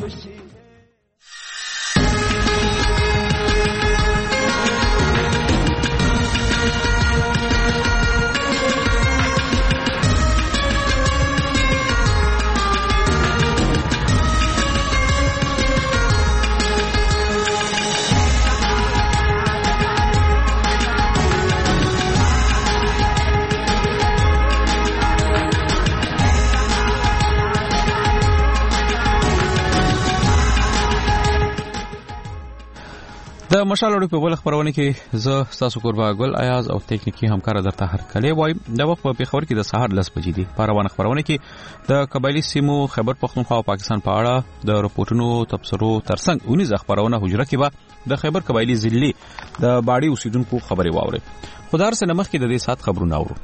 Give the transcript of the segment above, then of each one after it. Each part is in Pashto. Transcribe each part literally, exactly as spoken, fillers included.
د مشال اړو په بل خبرونه کې زه تاسو قربا ګل ایاز او تکنیکی همکار درته هر کله وای د وخت په خبر کې د سحر لس بجې دي په روانه خبرونه کې د قبایلی سیمو خبر پختونخوا او پاکستان په اړه د رپورټونو تبصرو ترڅنګ اونیز خبرونه حجره کې به د خیبر قبایلی ضلع د باډي اوسیدونکو خبري واوري خدار سره مخ کې د دې سات خبرونه اورو.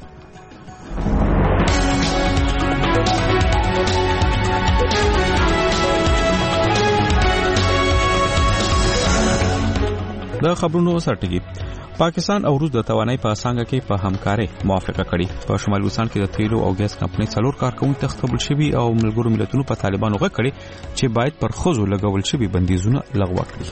د خبرونو سرټکی پاکستان او روس د توانای په څنګه کې په همکاري موافقه کړې. په شمال وسان کې د تیلو او ګاز کمپنۍ څلور کارکونکو تختبل شوي او ملګرو ملتونو په طالبانو غږ کړي چې باید پر خزو لګول شوي بندیزونه لغوه کړي.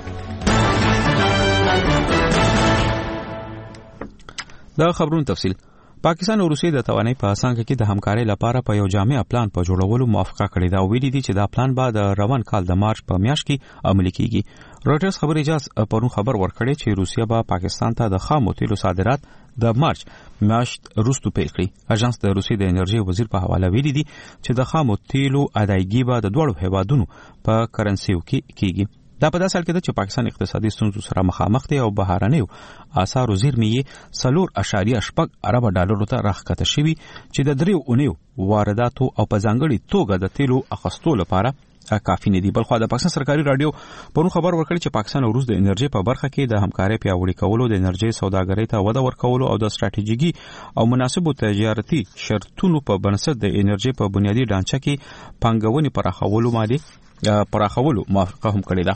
د خبرونو تفصیل پاکستان او روسیې د توانای په څنګه کې د همکاري لپاره په یو جامع پلان په جوړولو موافقه کړې ده او ویلي دي چې دا پلان به د روان کال د مارچ په میاشت کې عملي کیږي. رويټرز خبر اجازه پرون خبر ورکړي چې روسیا به پاکستان ته د خامو تیلو صادرات د مارچ میاشت وروسته پیل کړي. اژانس د روسیې د انرژي وزیر په حواله ویلي دي چې د خامو تیلو ادایګي به د دوړو هیوادونو په کرنسیو کې کیږي. دا په داسې حال کې ده چې پاکستان اقتصادي ستونزو سره مخامخ دی او بهرانیو آثارو زیرمې څلور اشاریه شپږ ارب ډالرو ته راښکته شوي چې د دریو اونیو وارداتو او په ځانګړي توګه د تیلو اخیستو لپاره کافي نه دي. بلخو د پاکستان سرکاري رادیو پرون خبر ورکړي چې پاکستان او روس د انرژي په برخه کې د همکارۍ پیاوړي کولو، د انرژي سوداګرۍ ته وده ورکولو او د ستراتیژیکي او مناسبو تجارتي شرطونو په بنسټ د انرژي په بنیادی ډانچه کې پانګونې پراخولو مالي پراخولو موافقه هم کړې ده.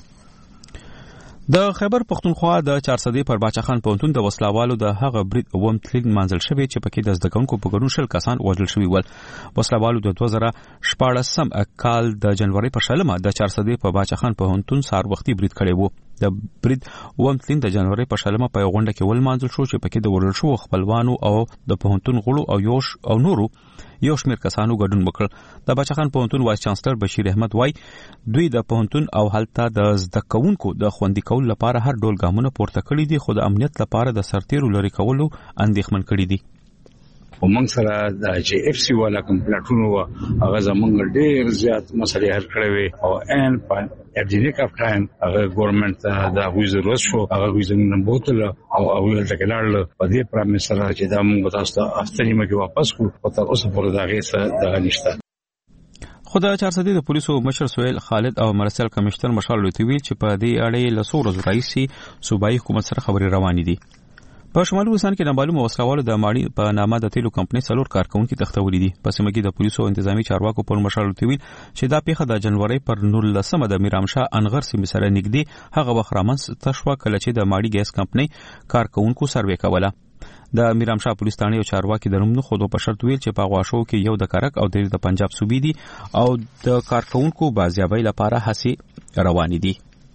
د خیبر پختونخوا د چارسدې پر باچاخان پونتون د وسلوالو د هغه برید اوم تلین منزل شوی چې پکې د زدګونکو په ګډون شل کسان وژل شوي ول. وسلوالو د دوه زره شپاړسم کال د جنوري په شلمه د چارسدې په باچاخان پونتون سار وختي برید کړی وو. د برید اوم تلین د جنوري په شلمه په غونډه کې ول منزل شو چې پکې د ورل شو خپلوانو او د پونتون غړو او یوش او نورو یو شمیر کسانو ګډون وکړ. د باچاخان پونتون وایس چانسلر بشیر احمد وای دوی د پونتون او هلته د زدکونکو د خوندي کول لپاره هر ډول ګامونه پورته کړي دي، خو د امنیت لپاره د سرتیرو لري کولو اندېښمن کړي دي. ومنګ سره د جی اف سی والا کوم پلاټونو هغه زمونږ ډېر زیات مسلې حل کړې وي او ان په اډینیک اف ټایم هغه ګورنمنت دا وی ضرورت شو هغه وی زمونږ بوتل او او ولته کلاړ په دې پرامه سره چې دا موږ تاسو ته افتنیمه کې واپس کو او تر اوسه پورې دا غیسه د نشته. خو د چارسدې د پولیسو مشر سویل خالد او مرسل کمشنر مشال لوتوی چې په دې اړه له سور زرایسي صوبایي حکومت سره خبري روانې دي. په شمالي وسان کې نامعلومه وسلوالو د ماړي په نامه د تیلو کمپنۍ څلور کارکونکو تختولې دي. په سیمه کې د پولیسو او انتظامی چارواکو پر مشال لوتوی چې دا پیښه د جنوري پر نولسمه د میرامشاه انغر سیمه سره نږدې هغه وخت رامنځ تشوا کله چې د ماړي ګیس کمپنۍ کارکونکو سروې کوله. د میرامشاه پولیس ثانې او چارواکي د نوم خودو په شرط ویل چې په غواشو کې یو د کرک او د پنجاب صوبې دي او د کارکونکو بازیابۍ لپاره هڅې روانې دي.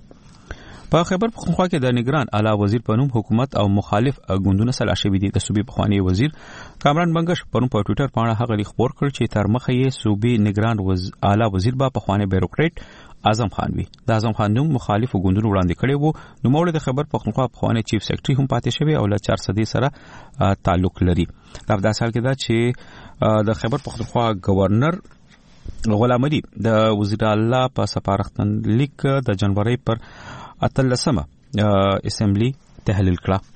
په خیبر پختونخوا کې د نگران اعلی وزیر په نوم حکومت او مخالف ګوندونه سلا شوي دي. د صوبې پخوانی وزیر کامران بنگش پرون په ټوئیټر باندې هغه خبر کړ چې تر مخه یې صوبې نگران وز اعلی وزیر با پخوانی بیوروکریټ اعظم خان وی. د اعظم خان نوم مخالف ګوندونو وړاندې کړي وو. نو موږ د خبر پختونخوا پخوانی چیف سیکریټري هم پاتې شوی او له چارسدې سره تعلق لري. دا د اصل کې دا چې د خبر پختونخوا گورنر غلام علي د وزیر اعلی په سفارتخان لیک د جنوري پر اتلسمه اسمبلی تحلیل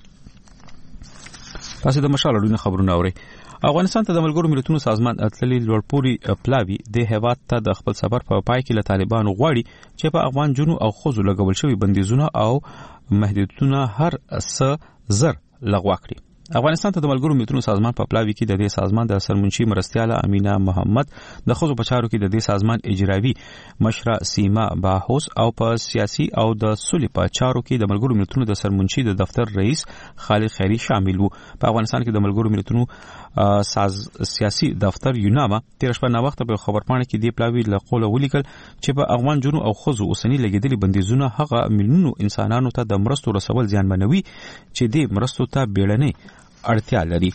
کړه. تاسو د مشال خبرونه اورئ. افغانستان ته د ملګرو ملتونو سازمان اتللی لوړپوري پلاوی د هیواد ته د خپل سفر په پای کې له طالبانو غواړي چې په افغان جنو او خوځو لګول شوی بندیزونه او محدودیتونه هر څه زر لغوه کړي. افغانستان ته د ملګرو ملتونو سازمان په پلاوي کې د دې سازمان د سرمنشي مرستياله امینه محمد د خزو بچارو کې د دې سازمان اجرایی مشره سیما باحوس او په سیاسي او د صلح په چارو کې د ملګرو ملتونو د سرمنشي د دفتر رئیس خالد خیری شامل وو. په افغانستان کې د ملګرو ملتونو ساز سیاسي دفتر یوناما تیر شپه نا وخت په خبرپاڼه کې دی پلاوی له قوله ولیکل چې په افغان جنو او خزو اوسنی لګیدلي بندیزونه هغه میلیونونو انسانانو ته د مرستو رسول زیانمنوي چې د مرستو ته بیړنۍ اړتیا لري.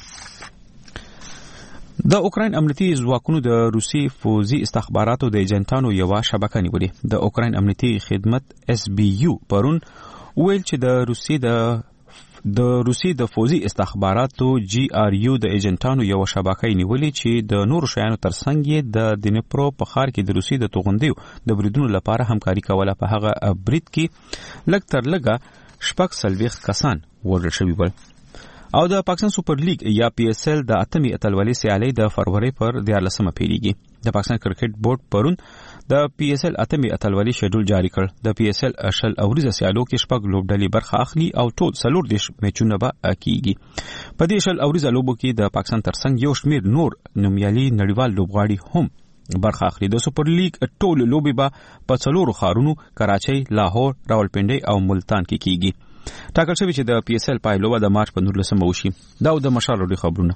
د اوکراین امنیتي ځواکونو د روسي فوزي استخباراتو د ایجنټانو یو شبکه نیولې. د اوکراین امنیتي خدمت اس بي یو پرون ویل چې د روسي د د روسي د فوزي استخباراتو جی آر یو د ایجنټانو یو شبکه نیولې چې د نورو شیانو ترڅنګ یې د دنیپرو په ښار کې د روسي د توغندیو د بریدونو لپاره همکاري کوله. په هغه برید کې لږ تر لږه شپږ څلوېښت کسان وژل شوي ول. او د پاکستان سوپر لیګ یا پی اس ال د اتمې اتلولۍ سیالۍ د فروری پر دیارلسمه پیلیږي. د پاکستان کرکټ بورډ پرون د پی اس ال اتمې اتلولۍ شیډول جاری کړ. د پی اس ال اشل اوریزه سیالو کې شپږ لوبډلې برخه اخلي او ټول څلور دیش میچونه به کیږي. په دې اشل اوریزه لوبو کې د پاکستان ترڅنګ یو شمیر نور نومیالي نړیوال لوبغاړي هم برخه اخلي. د سوپر لیګ ټول لوبې به په څلورو ښارونو کراچۍ، لاهور، راولپنډي او ملتان کې کیږي. ټاکل شوی چې د پی اس ال پایلوبه د مارچ په نولسمه وشي. دا د مشال وړي خبرونه.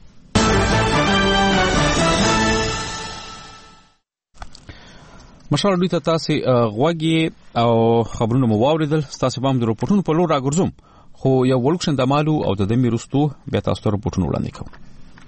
مشال وړي ته تاسو غوږی او خبرونه مو واوریدل. تاسو به هم د رپورټونو په لور راګرځوم، خو یو ولکشن د مالو او د دمي رستو بیا تاسو ته رپورټونه وړاندې کوم.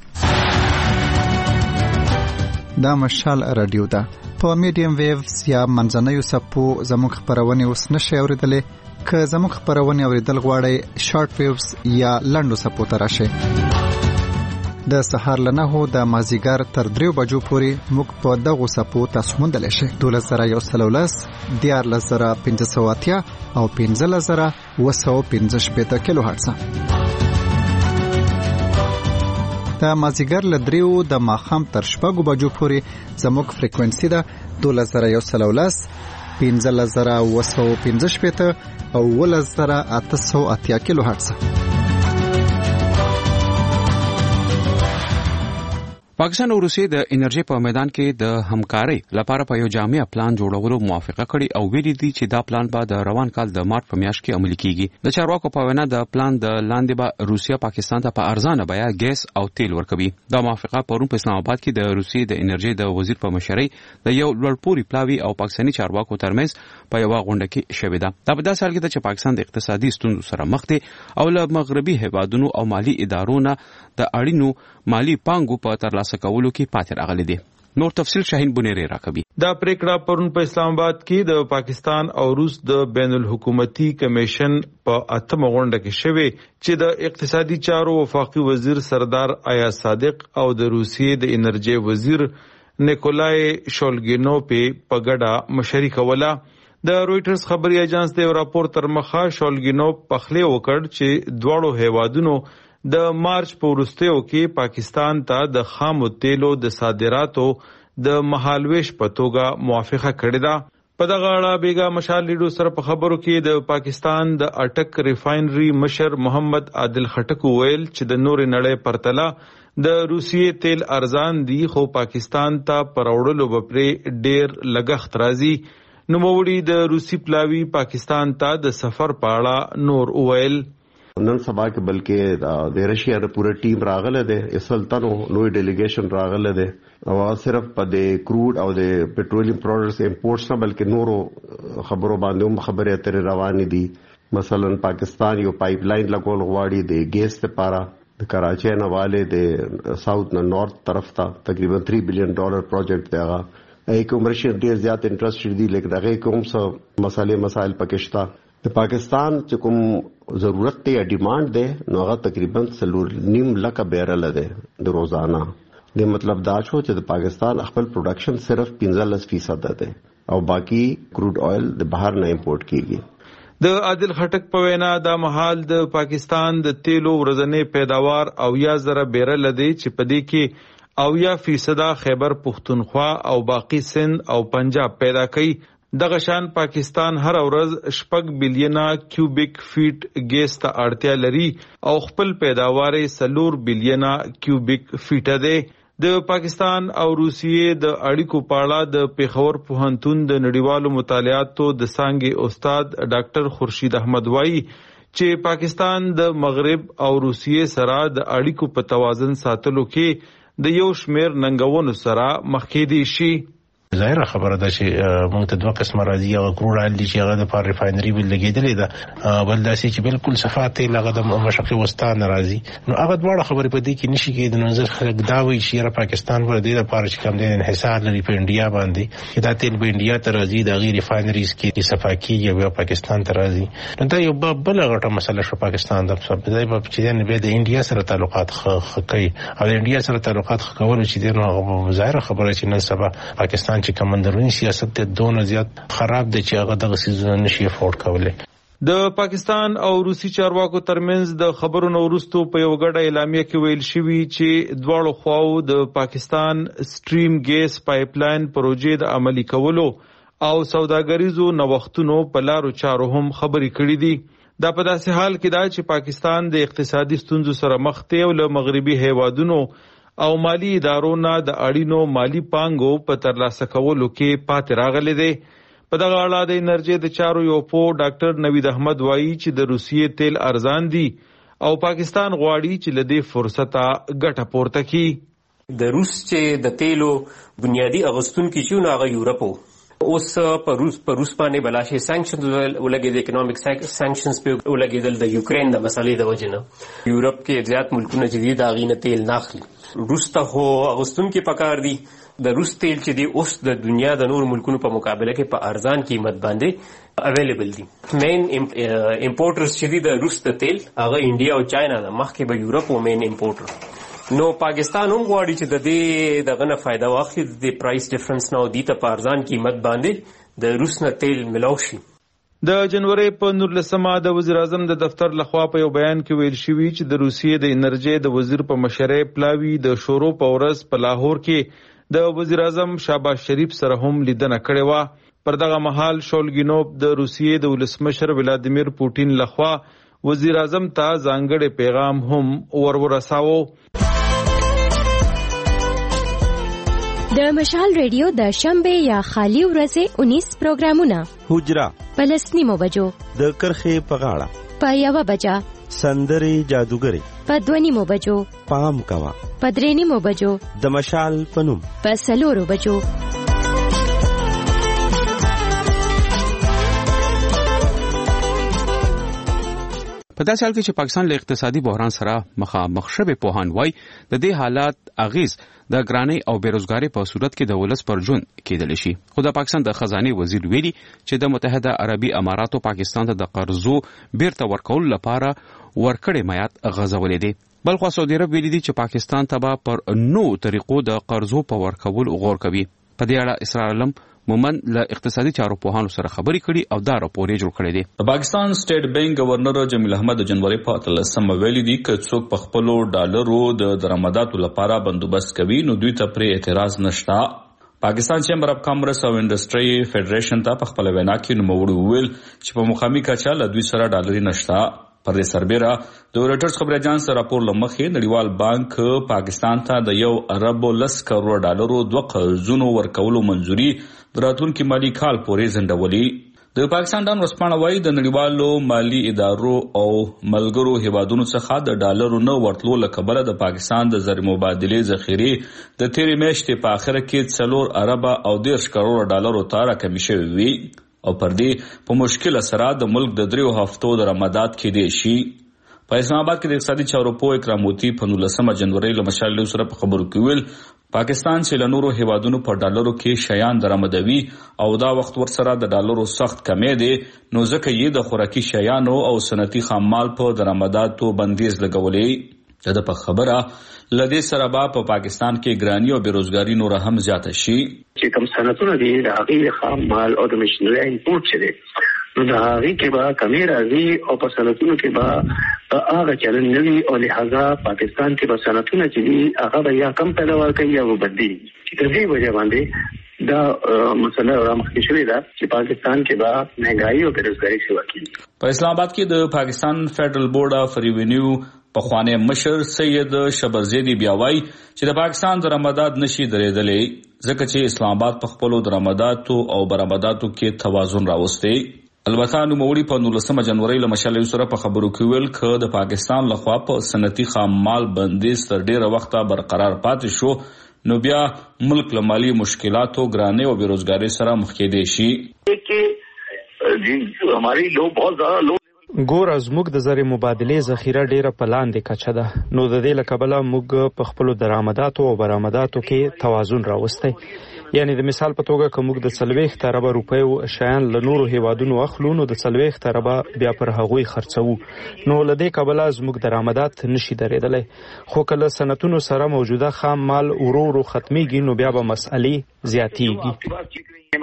دا مشال رادیو ده په میډیم ویوز یا منځنیو سپو زموږ خبرونه اوس نشي اوریدلې. که زموږ خبرونه اوریدل غواړئ شارټ ویوز یا لنډو سپو ته راشئ. د سهار له نهو د مازیګر تر دریو بجو پورې موږ په دغو سپو تاسو موندلی شئ. دولس زره یو سل او لس، دیارلس زره پنځه سوه اتیا او پنځلس زره اووه سوه پنځه شپېته کیلو هرټزه. د مازیګر له دریو د ماښام تر شپږو بجو پورې زموږ فریکوینسي ده دولس زره یو سل او لس، پنځلس زره اووه سوه پنځه شپېته او اوولس زره اته سوه اتیا کیلو هرټزه. پاکستان او روسیې د انرژي په میدان کې د همکارۍ لپاره په یو جامع پلان جوړولو موافقه کړې او ویلي دي چې دا پلان به د روان کال د مارچ په میاشت کې عملي کیږي. د چارواکو په وینا د پلان د لاندې به روسیا پاکستان ته په ارزانه بیه ګیس او تیل ورکوي. دا موافقه پرون په اسلام آباد کې د روسیې د انرژي د وزیر په مشرۍ د یو لوړپوړي پلاوي او پاکستاني چارواکو ترمنځ په یو غونډه کې شوې ده. دا په داسې حال کې ده چې پاکستان د اقتصادي ستونزو سره مخ دی او له مغربي هیوادونو او مالی ادارو نه د اړینو مالی پانګو په ترلاسه کولو کې پاتې راغلي دي. نور تفصیل شاهین بنيري راکوي. دا پریکړه پرون په اسلام آباد کې د پاکستان او روس د بین الحکومتي کمیشن په اتمه غونډه کې شوه چې د اقتصادي چارو وفاقي وزیر سردار آیا صادق او د روسیې د انرژي وزیر نیکولای شولګینوف په ګډه مشري کوله. د رويټرز خبري اژانس د راپور تر مخه شولګینوف په خله وکړ چې دواړو هیوادونو د مارچ په وروستیو کې پاکستان ته د خامو تیلو د صادراتو د مهالويش په توګه موافقه کړې ده. په دغه اړه بیګا مشال لیډو سره په خبرو کې د پاکستان د اټک ریفاینري مشر محمد عادل خټک ویل چې د نور نړۍ پرتله د روسیې تیل ارزان دي خو پاکستان ته پروړلو بپري ډیر لګښت راځي. نوموړي د روسي پلاوی پاکستان ته د سفر په اړه نور ویل. نن سبا کې بلکې د رشیا د پوره ټیم راغله ده سلطنو لوی ډیلیګیشن راغله ده او صرف په د کروډ او د پټرولیم پروډکټس امپورټس نه بلکې نورو خبرو باندې هم خبرې اترې روانې دي. مثلا پاکستان یو پایپ لاین لګول غواړي د ګیس لپاره د کراچۍ نه والے د ساوث نه نارث طرف ته تقریبا تین بلین ډالر پروجیکټ دی. هغه کوم رشیا ډیر زیات انټرست دي لیکن هغه کوم څه مسالې مسائل پکې شته. د پاکستان چې کوم ضرورت دی ډیماند دی نو هغه تقریبا څلور نیم لک بیرل دی د روزانه. د مطلب دا شو چې د پاکستان خپل پروډکشن صرف پنځلس فیصد دی او باقی کروډ آئل د بهر نه امپورټ کیږي. د عادل خټک په وینا دا مهال د پاکستان د تیلو ورځنی پیداوار او یا زره بیرل دی چې په دې کې او یا فیصد خیبر پختونخوا او باقی سند او پنجاب پیدا کوي. دغه شان پاکستان هر ورځ شپږ بلیونه کیوبیک فیټ ګیس ته اړتیا لري او خپل پیداوار سلور بلیونه کیوبیک فیټه ده। د پاکستان او روسیې د اړیکو په اړه د پیښور پوهنتون د نړیوالو مطالعاتو د څانګې استاد ډاکټر خورشید احمد وایي چې پاکستان د مغرب او روسیې سره د اړیکو په توازن ساتلو کې د یو شمیر ننګونو سره مخ کېدی شي۔ ظاهره خبره ده چې موږ ته دوه قسمه راځي، او کروډ آیل چې هغه د پار ریفاینري بل لګیدلې ده، بل داسې چې بالکل صفات تیل هغه د مشرقي وسطا نه راځي، نو هغه دواړه خبرې په دې کې نشي کېدای. نو ځکه خلک دا وایي چې را پاکستان ور دې د پار چې کوم د انحصار لري په انډیا باندې، چې دا تیل به انډیا ته راځي، د غیر ریفاینریز کې صفا کیږي او پاکستان ته راځي، نو دا یو بل غټه مسله شو پاکستان د په ځای په چې نه به د انډیا سره تعلقات خکې او د انډیا سره تعلقات خکول چې د ظاهره خبره چې نن سبا پاکستان چې کمندرونی سیاست ته دونه زیات خراب دي چې هغه دغه سيزونه نشي افورد کولای. د پاکستان او روسي چارواکو ترمنځ د خبرونو وروسته په یو غړ اعلامیه کې ویل شوی چې دواړو خواو د پاکستان سټریم ګیس پایپ لاین پروژې د عملي کولو او سوداګریزو نوښتونو په لارو چارو هم خبرې کړې دي۔ دا په داسې حال کې دا چې پاکستان د اقتصادي ستونزو سره مخ دی او له مغربي هیوادونو او مالی ادارو نه د اړینو مالی پانګو په ترلاسه کولو کې پاتې راغلي دي۔ په دغه اړه د انرژي د چارو یو پو ډاکټر نوید احمد وایي چې د روسیې تیل ارزان دي او پاکستان غواړي چې له دې فرصته ګټه پورته کړي۔ د روس چې د تیلو بنیادی اغوستونکي چې نو هغه یورپ اوس په روس په روس باندې بلاشي سانکشنز ولګي، د اکونومیک سانکشنز په ولګیدل د یوکرين د مسلې د وجنه یورپ کې زیات ملکونه چې دي دا غینه تیل ناخلي، روس ته هو اغوستونکي پکار دي۔ د روس تیل چې دی اوس د دنیا د نور ملکونو په مقابله کې په ارزان قیمت باندې اویلیبل دي۔ مین امپورټرز چې دي د روس د تیل هغه انډیا او چاینا ده، مخکې به یورپ او مین امپورټر، نو پاکستان هم غواړي چې د دې دغه نه فائدہ واخلي، د پرایس ډیفرنس نه او د ته په ارزان قیمت باندې د روس نه تیل ملاو شي۔ د جنوري په نولسمه د وزیر اعظم د دفتر لخوا په یو بیان کې ویل شوی چې د روسیې د انرژي د وزیر په مشرۍ پلاوی د شورو په ورځ په لاهور کې د وزیر اعظم شهباز شریف سره هم لیدنه کړې وه۔ پر دغه مهال شولګینوف د روسیې د ولسمشر ولادیمیر پوټین لخوا وزیر اعظم ته ځانګړی پیغام هم ورورساوه۔ د مشال ریډیو د شنبه یا خالی ورځې انیس پروګرامونه حجرا پلسنیمو بجو د کرخې په غاړه په یو بجا سندري جادوګری په دونیمو بجو پام کوا په درېنیمو بجو د مشال پنوم په سلورو بجو په داسې حال کې چې پاکستان له اقتصادي بحران سره مخامخ شوی پوهان وای د دې حالات اغیز د ګرانۍ او بیروزګاری په صورت کې د ولس پر ژوند کېدل شي، خو د پاکستان د خزانه وزیر ویلي چې د متحده عربي اماراتو پاکستان ته د قرضو بیرته ورکول لپاره ورکړې میعاد غځولې دي، بلخو سعودي عرب ویلي دي چې پاکستان ته به پر نو طریقو د قرضو په ورکول غور کوي۔ په دې اړه اسرار علم مومن له اقتصادي چارو پوهانو سره خبرې کړي او دا راپور یې جوړ کړی دی۔ د پاکستان سټیټ بانک گورنر جمیل احمد د جنوري په اتلسمه ویلي دي چې څوک په خپلو ډالرو د درآمداتو لپاره بندوبست کوي نو دوی ته پرې اعتراض نشته۔ پاکستان چیمبر اف کامرس او انډسټری فدریشن ته په خپل وینا کې نوموړي وویل چې په مخامي کچا له دوی سره ډالري نشته۔ پر دې سربېره د رويټرز خبري اژانس راپور لمخې نړیوال بانک پاکستان ته د یو ارب لس کروڑ ډالرو دوه قرضونو ورکولو منځوري دراتونکو مالی کال پورې ځنډولې۔ د پاکستان ډان ورسپانه وايي د نړیوالو مالی ادارو او ملګرو هیوادونو څخه د ډالرو نه ورتلو لکبره د پاکستان د زر مبادله ذخیره د تیرې میاشتې په اخر کې څلور ارب او دیرش کروڑ ډالرو ته راکمې شوې وي او پر دې په مشکل سره د ملک د دریو هفتو درآمدات کې دي شي۔ په اسلام آباد کې د اقتصادي چارو پوه اکرام موتی په نولسمه جنوري له مشال سره په خبرو کې ویل پاکستان چې له نورو هیوادونو په ډالرو کې شیان درآمدوي او دا وخت ورسره د ډالرو سخت کمې دي نو ځکه یې د خوراکي شیانو او صنعتي خاممال په درآمداتو بندیز لګولې۔ دا په خبره لدې سره با په پاکستان کې ګرانی او بیروزګاری نور هم زیاته شي چې کوم صنعتونه دي د هغې خام مال او د مشینري امپورټ شي نو د هغې کې به کمې راځي او په صنعتونو کې به هغه چلن نه وي او لهذا پاکستان کې به صنعتونه چې دي هغه به یا کم پیداوار کوي یا به بدلي چې د دې وجه باندې دا مسله رامخکې شوې ده چې پاکستان کې به مهنګايي او بیروزګاری شي واقعي. په اسلام آباد کې د پاکستان فدرل بورډ اف ریونیو پخوانی مشر سید شبرزیدی بیا وایي چې د پاکستان درآمدات نشي درېدلې ځکه چې اسلام آباد په خپلو درآمداتو او برآمداتو کې توازن راوستی. البته نوموړي په نولسمه جنوري له مشعل سره په خبرو کې ویل چې د پاکستان لخوا په صنعتي خام مال بندیز تر ډیره وخته برقرار پاتې شو نو بیا ملک له مالي مشکلاتو ګرانۍ او بیروزګارۍ سره مخ کېدی شي. ګور زموږ د زر مبادلې ذخیره ډیره په لاندې کچه ده نو د دې لکبله موږ په خپل درآمداتو او برآمداتو کې توازن راوستی. یعنی د مثال په توګه که موږ د څلوېښت اربه روپیو شیان له نورو هیوادونو اخلو نو د څلوېښت اربه بیا پر هغوی خرڅوو نو له دې کبله زموږ درآمدات نشي درېدلی. خو که له صنعتونو سره موجوده خام مال ورو ورو ختمیږي نو بیا به مسئلې زیاتیږي.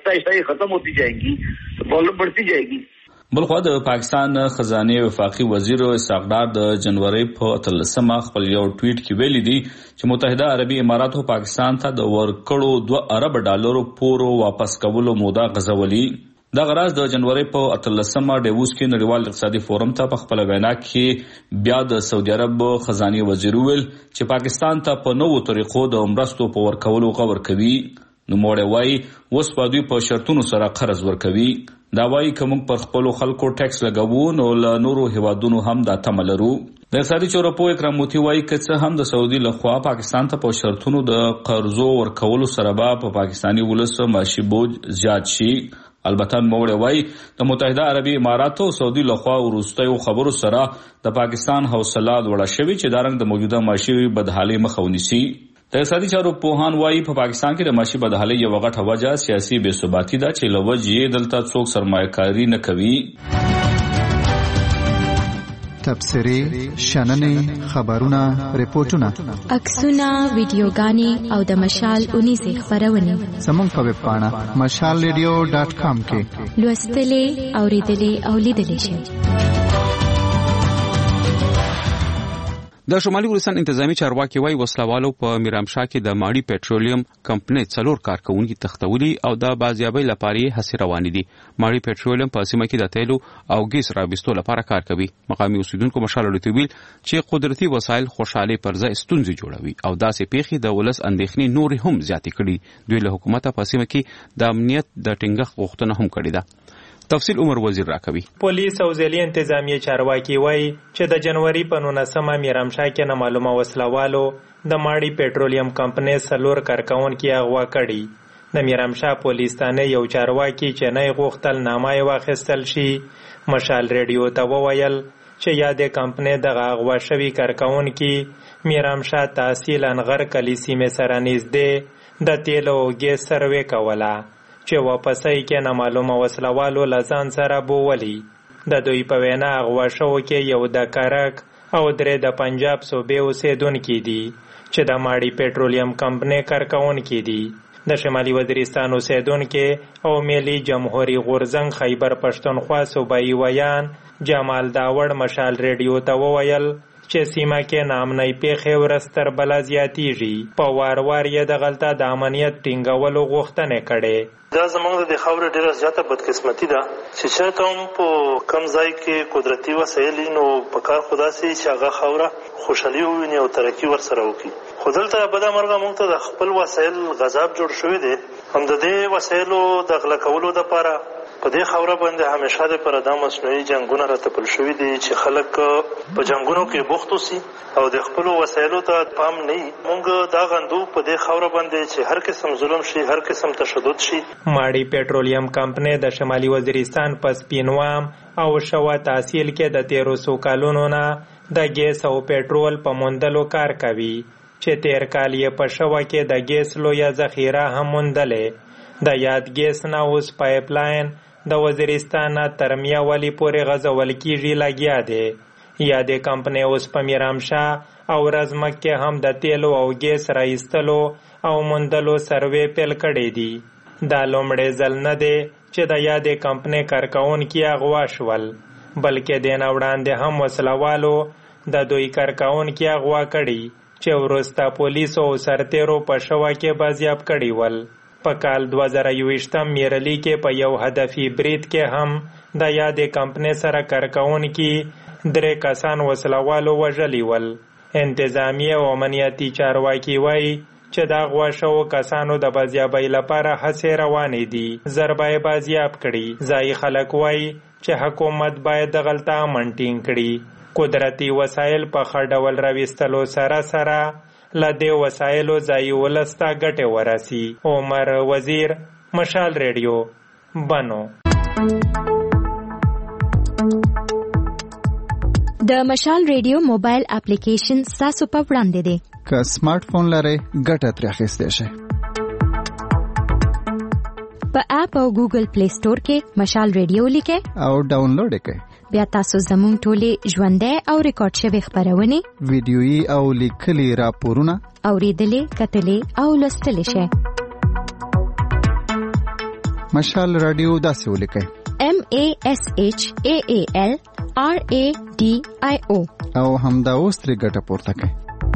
بلخوا د پاکستان خزانه وفاقي وزیر اسحاق ډار د جنوري په اتلسمه خپل یو ټویټ کې ویلي دي چې متحده عربي اماراتو پاکستان ته د ورکړو دوه ارب ډالرو پورو واپس کولو موده غځولي. دا غراز د جنوري په اتلسمه ډیووس کې نړیوال اقتصادي فورم ته په خپل وینا کې بیا د سعودي عرب خزانه وزیر ویل چې پاکستان ته په نوو طریقو د مرستو په ورکولو غور کوي. نو موړی وایي اوس په دوی په شرطونو سره قرض ورکوي. دا وایي که موږ پر خپلو خلکو ټیکس لګوو نو له نورو هیوادونو هم دا تمه لرو. د اقتصادي چورپو اکرام موتی وایي که څه هم د سعودي لخوا پاکستان ته په شرطونو د قرضو ورکولو سره به په پاکستاني ولس معاشي بوج زیات شي. البته موړی وایي د متحده عربي اماراتو او سعودي لخوا وروستیو خبرو سره د پاکستان حوصله لوړه شوې چې دا رنګ د موجوده معاشي بدحالۍ مخه ونیسي. د اقتصادي چارو پوهان وایي په پاکستان کې د معاشي بدحالۍ یوه غټه وجه سیاسي بې ثباتي ده چې له وجې یې دلته څوک سرمایه‌کاري نه کوي. تبصرې، شننې، خبرونه، ریپورتونه، عکسونه، ویډیوګانې او د مشال اونیزې خپرونې زموږ په ویب پاڼه مشال ریډیو ډاټ کام کې لوستلې، اورېدلې او لیدلې شئ. د شمالي ولسان انتظامی چارواکي وايي وسلوالو په میرامشاه کې د ماړي پېټرولیم کمپنۍ څلور کارکونکي تختولي او د بازیابۍ لپاره هڅې روانې دي. ماړي پېټرولیم په سیمه کې د تیلو او ګیس راوستلو لپاره کار کوي. مقامي اوسیدونکو مشال لټویل چې قدرتي وسایل خوشحالي پر ځای ستونزې جوړوي او داسې پیښې د ولس اندېښنې نور هم زیاتې کړي. دوی له حکومت په سیمه کې د امنیت د ټینګښت غوښتنه هم کړې ده. تفصیل عمر وزیر راکوي. پولیس او ځلي انتظامی چارواکي وایي چې د جنوري په نولسمه میرامشاه کې نامعلومه وسلوالو د ماړي پېټرولیم کمپنۍ څلور کارکونکي اغوا کړي. د میرامشاه پولیس تانه یو چارواکي چې نه غوښتل نامه یې واخیستل شي مشال ریډیو ته وویل چې یادې کمپنۍ دغه اغوا شوي کارکونکي میرامشاه تحصیل انغر کلي سیمې سره نږدې د تیلو او ګیس سروې کوله چې واپسۍ کې نامعلومه وسلوالو له ځان سره بوولي. د دوی په وینا اغوا شوو کې یو د کرک او درې د پنجاب صوبې اوسېدونکي دي چې د ماړي پېټرولیم کمپنۍ کارکونکي دي. د شمالي وزیرستان اوسېدونکي او ملي جمهوري غورځنګ خیبر پښتونخوا صوبایي ویان جمال داوړ مشال ریډیو ته وویل چې سیمه کې ناامنۍ پیښې ورځ تر بله زیاتیږي. په وار وار یې دغلته د امنیت ټینګولو غوښتنې کړې. دا زموږ د خاورې ډیره زیاته بدقسمتي ده چې چېرته هم په کم ځای کې قدرتي وسایل نو په کار خو داسې چې هغه خاوره خوشحالي وویني او ترقي ورسره وکړي. خو دلته بدمرغه موږ ته د خپل وسایل غذاب جوړ شوی دی. هم د دې وسایلو د غلا کولو دپاره په دې خاوره باندې همیشه دپاره دا مصنوعي جنګونه راتپل شوي دي چې خلک په جنګونو کې بوخت اوسي او د خپلو وسایلو ته پام نه وي. موږ دا غندو په دې خاوره باندې چې هر قسم ظلم شي، هر قسم تشدد شي. ماړي پېټرولیم کمپنۍ د شمالي وزیرستان په سپینوام او شوا تحصیل کې د تیرو څو کالونو نه د ګیس او پېټرول په موندلو کار کوي چې تیر کال یې په شوا کې د ګیس لویه ذخیره هم موندلې. د یاد ګیس نه اوس پایپ لاین د وزیرستان تر میاوالي پورې غځول کیږي لګیا دی. یادې کمپنۍ اوس په میرامشاه او رزمک کې هم د تیلو او ګیس راایستلو او موندلو سروې پیل کړی دي. دا لومړی ځل نه دی چې د یادې کمپنۍ کارکونکي اغوا شول، بلکې د نه وړاندې هم وسلوالو د دوی کارکونکي اغوا کړي چې وروسته پولیسو او سرتیرو په شوا کې بازیاب کړي ول. په کال دوه زره یوویشتم میرلي کې په یو هدفي برید کې هم د یادې کمپنۍ سره کارکوونکي درې کسان وسلوالو وژلي ول. انتظامیه او امنیتي چارواکي وایي چې دا غوا شوو کسانو د بازیابۍ لپاره هڅې روانې دي. ضربه یې بازیاب کړي. ځایي خلک وایي چې حکومت باید د غلطه امن ټینګ کړي. قدرتي وسایل په ښه ډول راویستلو سره سره له دې وسایلو ځایي ولس ته ګټې ورسي. عمر وزیر، مشال ریډیو، بنو. د مشال ریډیو موبایل اپلیکیشن ستاسو په وړاندې دی. که سمارټ فون لرئ ګټه ترې اخیستی شئ. په اپ او ګوګل پلی سٹور کې مشال ریډیو لیکئ او ډاونلوډ یې کړئ. بیا تاسو زموږ ټولې ژوندۍ او ریکارډ شوې خپرونې، ویډیويي او لیکلي راپورونه اورېدلې، کتلې او لوستلی شئ. مشال رادیو داسې ولیکئ: M A S H A A L R A D I O او همدا اوس ترې ګټه پورته کړئ.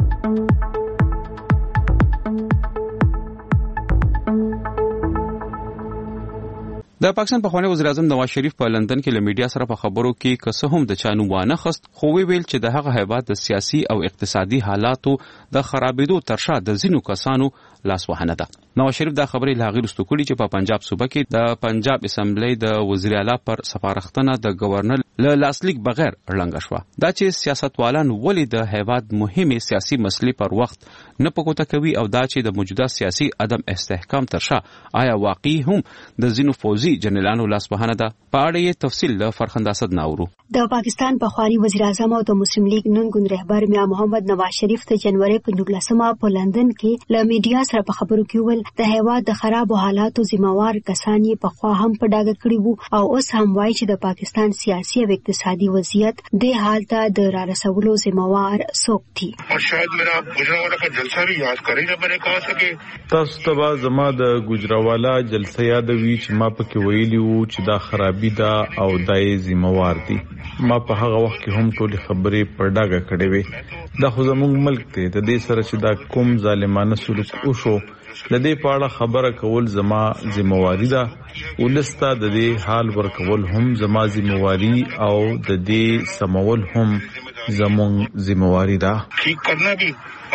د پاکستان پخوانی وزیر اعظم نواز شریف په لندن کې له میډیا سره په خبرو کې که څه هم د چانو وانه خست، خو ویل چې د هغه هیواد د سیاسي او اقتصادي حالاتو د خرابېدو ترشا د ځینو کسانو لاسوهنه ده. نواز شریف دا خبرې لا غیر استوکړي چې په پنجاب صوبه کې د پنجاب اسمبلی د وزیر اعلی پر سفارښتنه د گورنر له لاسلیک بغیر رلنګ شوه. دا چې سیاستوالان ولې د هیواد مهمه سیاسي مسلې پر وخت نه پکوته کوي او دا چې د موجوده سیاسي عدم استحکام ترشا آیا واقعي هم د ځینو فوزي جنرالانو لاسوهنه ده؟ په اړه یې تفصیل له فرخنده اسد ناورو. د پاکستان پخوانی وزیر اعظم او د مسلم لیگ نن ګوند رهبر میا محمد نواز شریف د جنوري په نولسمه په لندن کې له میډیا سره په خبرو کې ول د هیواد د خرابو حالاتو ذمہوار کسان یې په خوا هم په ډاګه کړي وو او اوس هم وایي چې د پاکستان سیاسي او اقتصادي وضعیت د حال ته د رارسولو ذمہوار څوک دي. اور شاید میرا گجرانوالا کا جلسہ بھی یاد کریں جب میں نے کہا تھا کہ تاسو ته زما د گجرانوالا جلسه یادوي چې ما پکې ویلي وو چې دا خرابي ده او دای ذمہوار دي. ما په هغه وخت کې هم ټول خبرې پر ډاګه کړې وې. دا خو زموږ ملک ته د دې سره چې دا کوم ظالمانه سلوک وشو لدې پاړه خبره کول زما ذمہواری ده. ولستا د دې حال ورکول هم زما ذمہواری او د دې سمول هم زموږ ذمہواری ده. ٹھیک کرنا بھی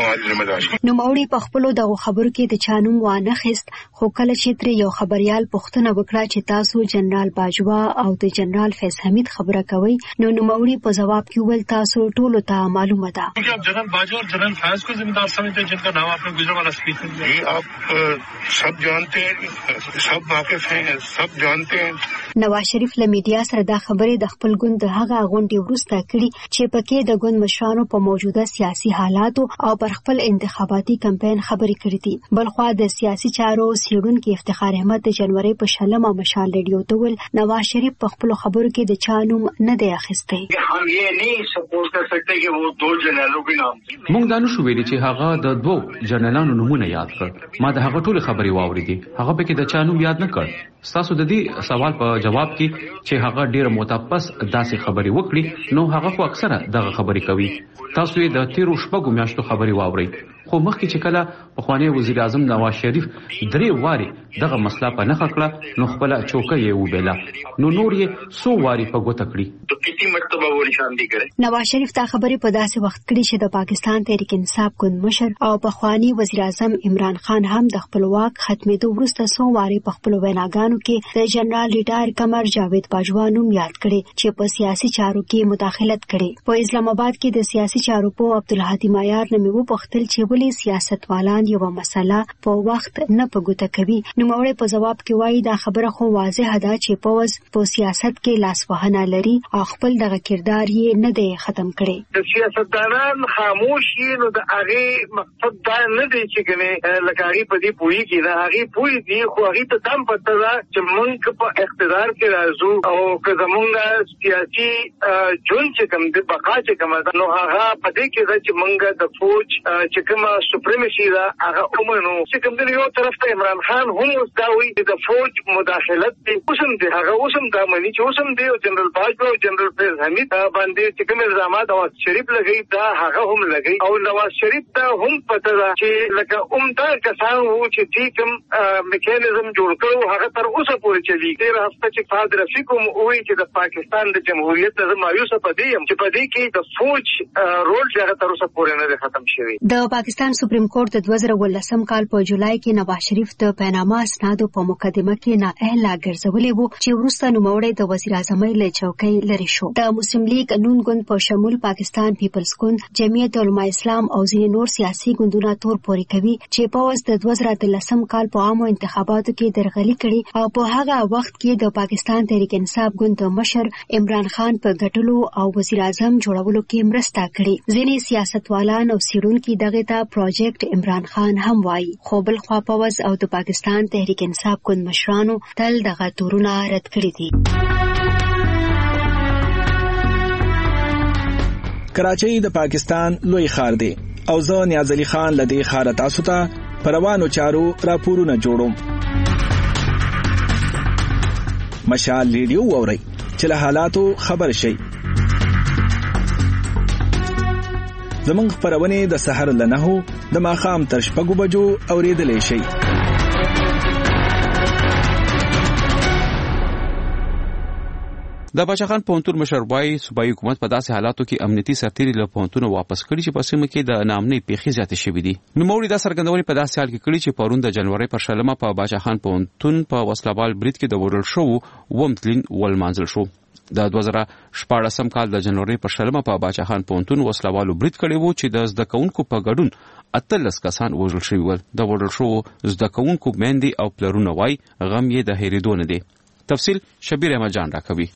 نو موري په خپل دغه خبرو کې د چانوم وانه خست، خو کله چې تر یو خبريال پښتنه وکړه چې تاسو جنرال باجوا او د جنرال فیض حمید خبره کوي، نو نو موري په جواب کې ول تاسو ټول ته معلومه ده. आप जनरल बाजवा और जनरल फैज को जिम्मेदार समझते हैं जिनका नाम आपने गुजरांवाला स्पीकर जी आप सब जानते हैं, सब वाकिफ हैं, सब जानते हैं. نواز شریف له میډیا سره دا خبرې د خپل ګوند د هغه غونډې وروسته کړي چې پکې د ګوند مشرانو په موجوده سیاسي حالاتو او پر خپل انتخاباتي کمپاین خبرې کړې دي. بلخوا د سیاسي چارو سیړونکو افتخار احمد د جنوري په شلمه مشال ریډیو ته ول نواز شریف په خپل خبرو کې د چانوم نه دی اخیستی. हम ये नहीं सपोर्ट कर सकते कि वो दो जनरलों के नाम مونږ دا نشو ویلي چې هغه د دوو جنرالانو نومونه یاد کړ. ما د هغه ټول خبرې واوریدې، هغه به کې د چانوم یاد نه کړ. تاسو د دې سوال په جواب کې چې هغه ډیر متپس داسې خبرې وکړي، نو هغه خو اکثره دغه خبرې کوي. تاسو یې د تیرو شپږو میاشتو خبرې واورئ، خو مخکې چې کله پخوانی وزیر اعظم نواز شریف درې واري دغه مسله په نخښه کړه، نو خپل چوکه یې وبېله، نو نور یې سو واري په ګوته کړی. نواز شریف دا خبرې په داسې وخت کړي چې د پاکستان تحریک انصاف ګوند مشر او پخوانی وزیر اعظم عمران خان هم د خپل واک ختمېدو وروسته سو واري په خپل ویناګانو کې د جنرال ریټایر قمر جاوید باجوا نوم یاد کړي چې په سیاسي چارو کې مداخلت کړي. په اسلام آباد کې د سیاسي چارو په عبدالهادي مایار نومي وپوښتل چې ولې سیاستوالان یو مسله په وخت نه په ګوته کوي. نو موري په جواب کې وایي دا خبره خو واضحه ده چې پوز په سیاست کې لاس وهنه لري او خپل دغه کردار یې نه دی ختم کړي. د سیاستدانان خاموشي نو د هغه مقصد دا نه دی چې کنه لکاري په دې پوي کې نه هغه پوي دي، خو هغه ته دم پته ده چې موږ په اقتدار کې راځو او که زمونږ سیاسي جون چې کوم د بقا چې کوم نو هغه په دې کې چې موږ د فوج چې کوم سپریمسی دا هغه اومنو چې کوم دی یو طرف ته عمران خان هم اوس دا وایي چې د فوج مداخلت دی اوسم دی هغه اوسم دا مني چې اوسم دی جنرال باجوه او جنرال فیض حمید باندې چې کوم الزامات نواز شریف لګي دا هغه هم لګي او نواز شریف دا هم پته ده چې لکه عمده کسان وو چې دې کوم میکانیزم جوړ کړو هغه تر اوسه پورې چلی تیر هفته چې فاد رفیقم وایي چې د پاکستان د جمهوریت د مایوسه پدې هم چې پدې کې د فوج رول چې هغه تر اوسه پورې نه ختم شوی. د پاکستان سپریم کورټ د دوه زره ولسم کال په جولای کې نواز شریف د پاناما اسنادو په مقدمه کې نااهله ګرځولې وو چې وروسته نوموړی د وزیر اعظم له چوکۍ لرې شو. د مسلم لیگ نون ګوند په شمول پاکستان پیپلز ګوند، جمعیت علماء اسلام او ځینې نور سیاسي ګوندونه تور پورې کوي چې په وس د دوه زره اتلسم کال په عامو انتخاباتو کې درغلي کړي او په هغه وخت کې د پاکستان تحریک انصاف ګوند مشر عمران خان په ګټلو او وزیر اعظم جوړولو کې مرسته کړې. ځینې سیاستوالان او څېړونکي دغه ته پروجیکټ عمران خان هم وایي، خو بل خوا په وس او د پاکستان تحریک انصاف ګوند مشرانو تل دغه تورونه رد کړي دي. کراچۍ د پاکستان لوی ښار دی او زه نیاز علي خان لدی ښار تاسو ته پر روانو چارو راپورونه جوړوم. مشال ریډیو ووري چې له حالاتو خبر شي. زمونږ خبرونه د سحر لنهو د ماخام تر شپږو بجو اوریدلې شي. د باچاخان پونتون مشر وای صوبایي حکومت په داسې حالاتو کې امنیتي سرتیري له پونتونو واپس کړي چې په سیمه کې د نامنۍ پیښې زیاتې شوې دي. نو موري دا څرګندونې په داسې حال کې کړي چې پرون د جنوري پر شلمه په باچاخان پونتون په وسلوال برید کې د وړل شو ومتلین ولمانځل شو. د دوه زره شپاړسم کال د جنوري پر شلمه په باچاخان پونتون وسلوالو برید کړي وو چې د زده کوونکو په ګډون اتلس کسان وژل شوي ول. د وړل شو زده کوونکو میندې او پلرونه وای غم یې د هېرېدو نه دی. تفصیل شبیر احمد جان راکوي.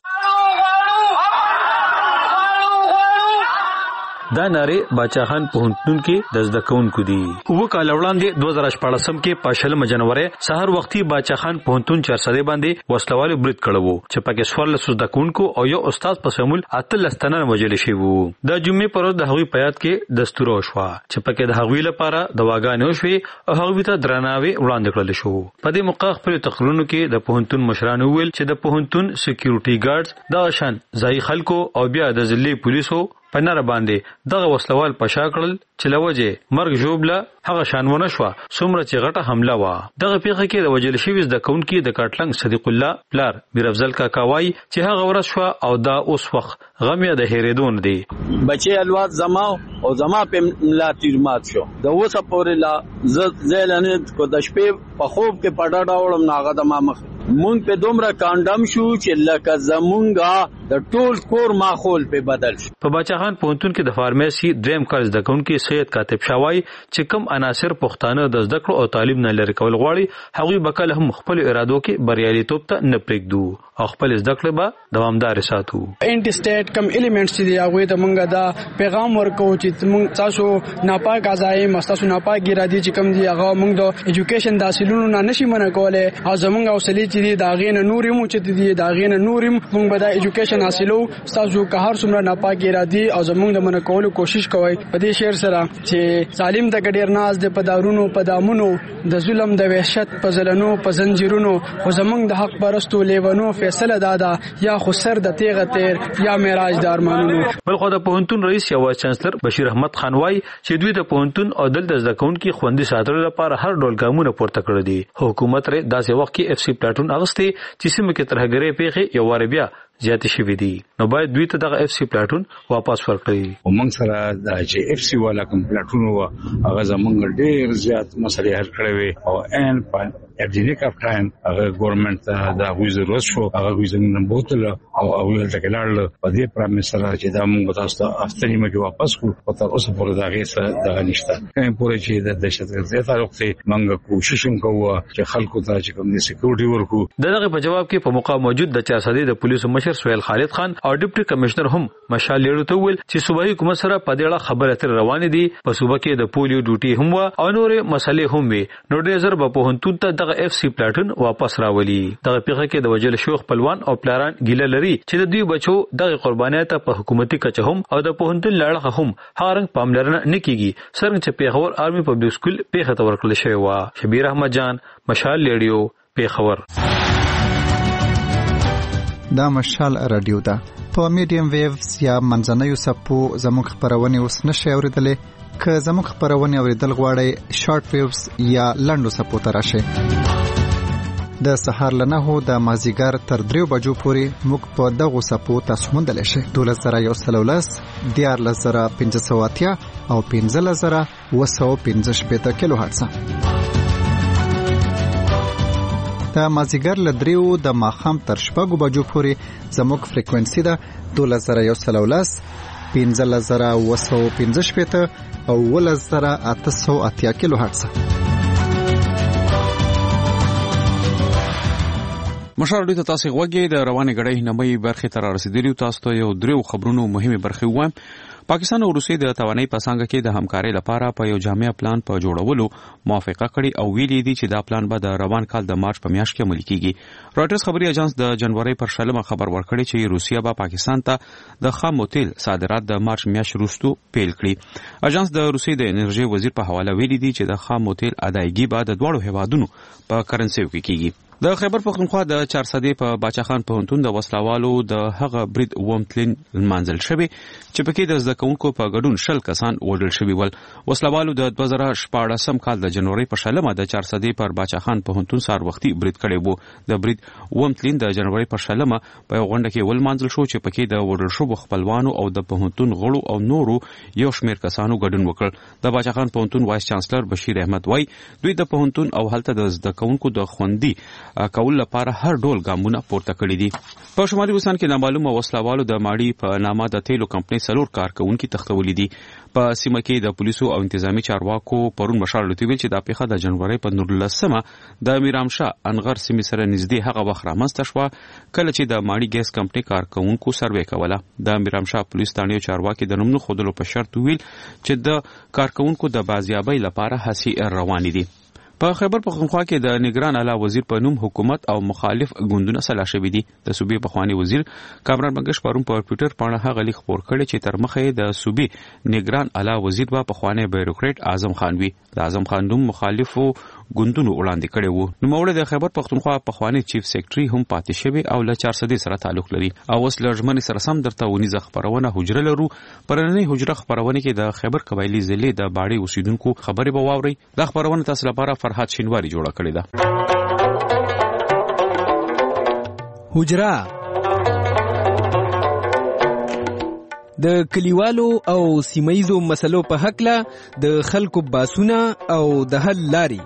دا ناره باچاخان پونتون کې د زده کوونکو دي. و کال وړاندې دوه زره شپاړسم کې په شلم جنوري سحر وختي باچاخان پونتون چرسده باندې وسلوال برید کړو چې پکې سوال زده کوونکو او یو استاد په شمول اتلس تنه وژل شوی وو. د جمعې پر ورځ د هغوی په یاد کې دستور وشو چې پکې د هغوی لپاره دواګانې وشوي او هغوی ته درناوی وړاندې کړل شو. په دې موقع خپل تقریرونو کې د پونتون مشرانو ویل چې د پونتون سکیورټي ګارډز د شان ځای خلکو او بیا د ځلې پولیسو په نره باندې دغه وسلوال پشا کړل چې لوجه مرګ جوړبله هغه شانونه شو څومره چې غټه حمله وا. دغه پیښه کې د وجل شوی د کونکي د کاټلنګ صدیق الله پلار میر افضل کاکا وای چې هغه ورځ شو او دا اوس وخت غم یې د هېریدون دی. بچي الواد زما او زما په ملا تیرمات شو د اوسه پورې لا زلنه کو د شپې په خوب کې پډاډا وړم ناغه د ما مخ مونږ په دومره کاندم شو چې لکه زمونږه د ټول کور ماحول په بدل شو. په باچاخان پونتون کې د فارمیسي دریم کال زده کوونکي سید کاتب شاوای چې کوم عناصر پښتانه د زده کړو او تعلیم نه لري کول غواړي هغوی به کله هم خپل ارادو کې بریالیتوب ته نه پرېږدو او خپل زده کړې به دوامدار ساتو. انټي سټیټ کم الیمنټس دي هغه ته مونږه دا پیغام ورکو چې مونږ تاسو ناپاک ازای مستاسو ناپاک ګرادي چې کم دي هغه مونږ د ایجوکیشن د حاصلونو نه نشي منع کوله او زمونږ اوسلې چې دي دا غینه نورې مو چې دي دا غینه نورې مونږ به د ایجوکیشن حاصلو تاسو که هر څومره ناپاک ګرادي او زمونږ د منع کولو کوشش کوي په دې شعر سره چې ظالم د ګډیر ناز د پدارونو پدامونو د ظلم د وحشت په زلنو په زنجیرونو او زمونږ د حق پرستو لیوانو فیصله دادا یا خو سر د تیغه تیر یا معراج د ارمانونو. بل خو د پوهنتون رئیس یا وایس چانسلر بشیر احمد خان وای چې دوی د پوهنتون او دلته زده کوونکي خوندي ساتلو لپاره هر ډول ګامونه پورته کړی دي. حکومت ر داسې وخت کې اف سی پلاټون اغسته چې سیمه کې ترهګرې پیښې یو واره بیا زیاتې شوې دي نو باید دوی ته دغه اف سی پلاټون واپس ورکړي. ومنګ سره د چې اف سی والا کوم پلاټون و هغه زمونږ ډېر زیات مسلې حل کړې وي او ان په ارجینیک اف ټایم هغه ګورنمنت دا غوښ ضرورت شو هغه غوښ زمونږ بوتل او او تکلال په دې پرامه سره چې دا موږ تاسو ته افتری مګي واپس کو او تر اوسه پورې دا غي سره دا نشته کوم پورې چې د دهشتګردۍ تعلق ته موږ کوشش کوو چې خلکو ته چې کوم سکیورټي ورکو. دغه په جواب کې په موقع موجود د چارسدې د پولیسو مشر کمشنر سہیل خالد خان او ډیپټي کمشنر هم مشال لیړو ته ویل چې صوبایي حکومت سره په دې اړه خبرې اترې روانې دي. په صوبه کې د پولیو ډیوټي هم و او نورې مسلې هم وي. نو ډیر زر په پوهنتون ته دغه اف سی پلاټون واپس راولي. دغه پیښه کې د وجل شو خپلوان او پلاران ګیله لري چې د دوی بچو دغه قربانیت په حکومتي کچه هم او د پوهنتون لاړه هم هارنګ پاملرنه نکېږي. څنګه چې پیښور آرمي پبلک سکول پیښه ته ورکړل شوی و. شبیر احمد جان، مشال ریډیو، پیښور. دا مشال رادیو ده. په میډیم ویوز یا منځنیو سپو زموږ خبرونه اوس نشي اوریدلې. که زموږ خبرونه اوریدل غواړئ شارټ ویوز یا لنډو سپو ته راشئ. د سهار له نهو د مازیګر تر دریو بجو پورې موږ په دغو سپو تاسو موندلی شئ. دولس زره یو سل او لس، دیارلس زره پنځه سوه اتیا او پنځلس زره اوه سوه پنځه شپېته کیلو هرټزه. د مازیګر له دریو د ماښام تر شپږو بجو پورې زموږ فریکوینسي ده دولس زره یو سل او لس، پنځلس زره اوه سوه پنځه شپېته او اوولس زره اته سوه اتیا کیلو هرټزه. مشال ډیټا تاسو غوږی د روانې غړې نمبرې برخه تر رسیدلی. تاسو ته یو دریو خبرونو مهمه برخه وایم. پاکستان او روسیې د توانایي په څنګه کې د همکارۍ لپاره په یو جامع پلان په جوړولو موافقه کړې او ویلي دي چې دا پلان به د روان کال د مارچ په میاشت کې عملي کیږي. راټرز خبري اژانس د جنوري پر شلمه خبر ورکړی چې روسیا به پاکستان ته د خام تیل صادرات د مارچ میاشت وروسته پیل کړي. اژانس د روسیې د انرژي وزیر په حواله ویلي دي چې د خام تیل ادایګي به د دوړو هیوادونو په کرنسي کې کیږي. د خیبر پختونخوا د چارسدې په باچاخان پوهنتون د وسلوالو د هغه برید ومتلین منزل شوی چې پکې د زده کوونکو په ګډون شل کسان وژل شوي ول. وسلوالو د دوه زره شپاړسم کال د جنوري په شلمه د چارسدې پر باچاخان پوهنتون سار وختي برید کړی وو. د برید ومتلین د جنوري په شلمه په یو غونډه کې ول منزل شو چې پکې د وژل شوو خپلوانو او د پوهنتون غړو او نورو یو شمېر کسانو ګډون وکړ. د باچاخان پوهنتون وایس چانسلر بشیر احمد وای دوی د پوهنتون او هلته د زده کوونکو د خوندي کول لپاره هر ډول ګامونه پورته کړی دي. په شمالي وزستان کې نامعلومه وسلوالو د ماړي په نامه د تیلو کمپنۍ څلور کارکونکي تښتولي دي. په سیمه کې د پولیسو او انتظامی چارواکو پرون مشال لوتي ویل چې دا پیښه د جنوري په نولسمه د میرامشاه انغر سیمې سره نږدې هغه وخت رامنځته شوه کله چې د ماړي ګیس کمپنۍ کارکونکو سروې کوله. د میرامشاه پولیس ثانیو چارواکي د نومونو خودلو په شرط ویل چې د کارکونکو د بازیابۍ لپاره هڅې روانې دي. په خیبر پختونخوا کې د نگران اعلی وزیر په نوم حکومت او مخالف ګوندونه سلا شوي دي. د صوبې پخوانی وزیر کامران بنگش پرون په ټوئیټر باندې هغه لیک خپور کړی چې تر مخه د صوبې نگران اعلی وزیر به پخوانی بیوروکریټ اعظم خان وي. د اعظم خان نوم مخالفو ګوندونو وړاندې کړی وو. نو موږ د خیبر پختونخوا پخوانی چیف سیکریټري هم پاتې شوی او له چارسدې سره تعلق لري. او اوس لږمن سره سم درته ونیزه خبرونه حجره لرو. پرننۍ حجره خبرونه کې د خیبر قبایلی ضلع د باړې اوسیدونکو خبرې به واوري. د خبرونه تاسو لپاره فرحت شینواری جوړه کړې ده. حجره د کلیوالو او سیمایزو مسلو په حق له د خلکو باسونه او د حل لاري.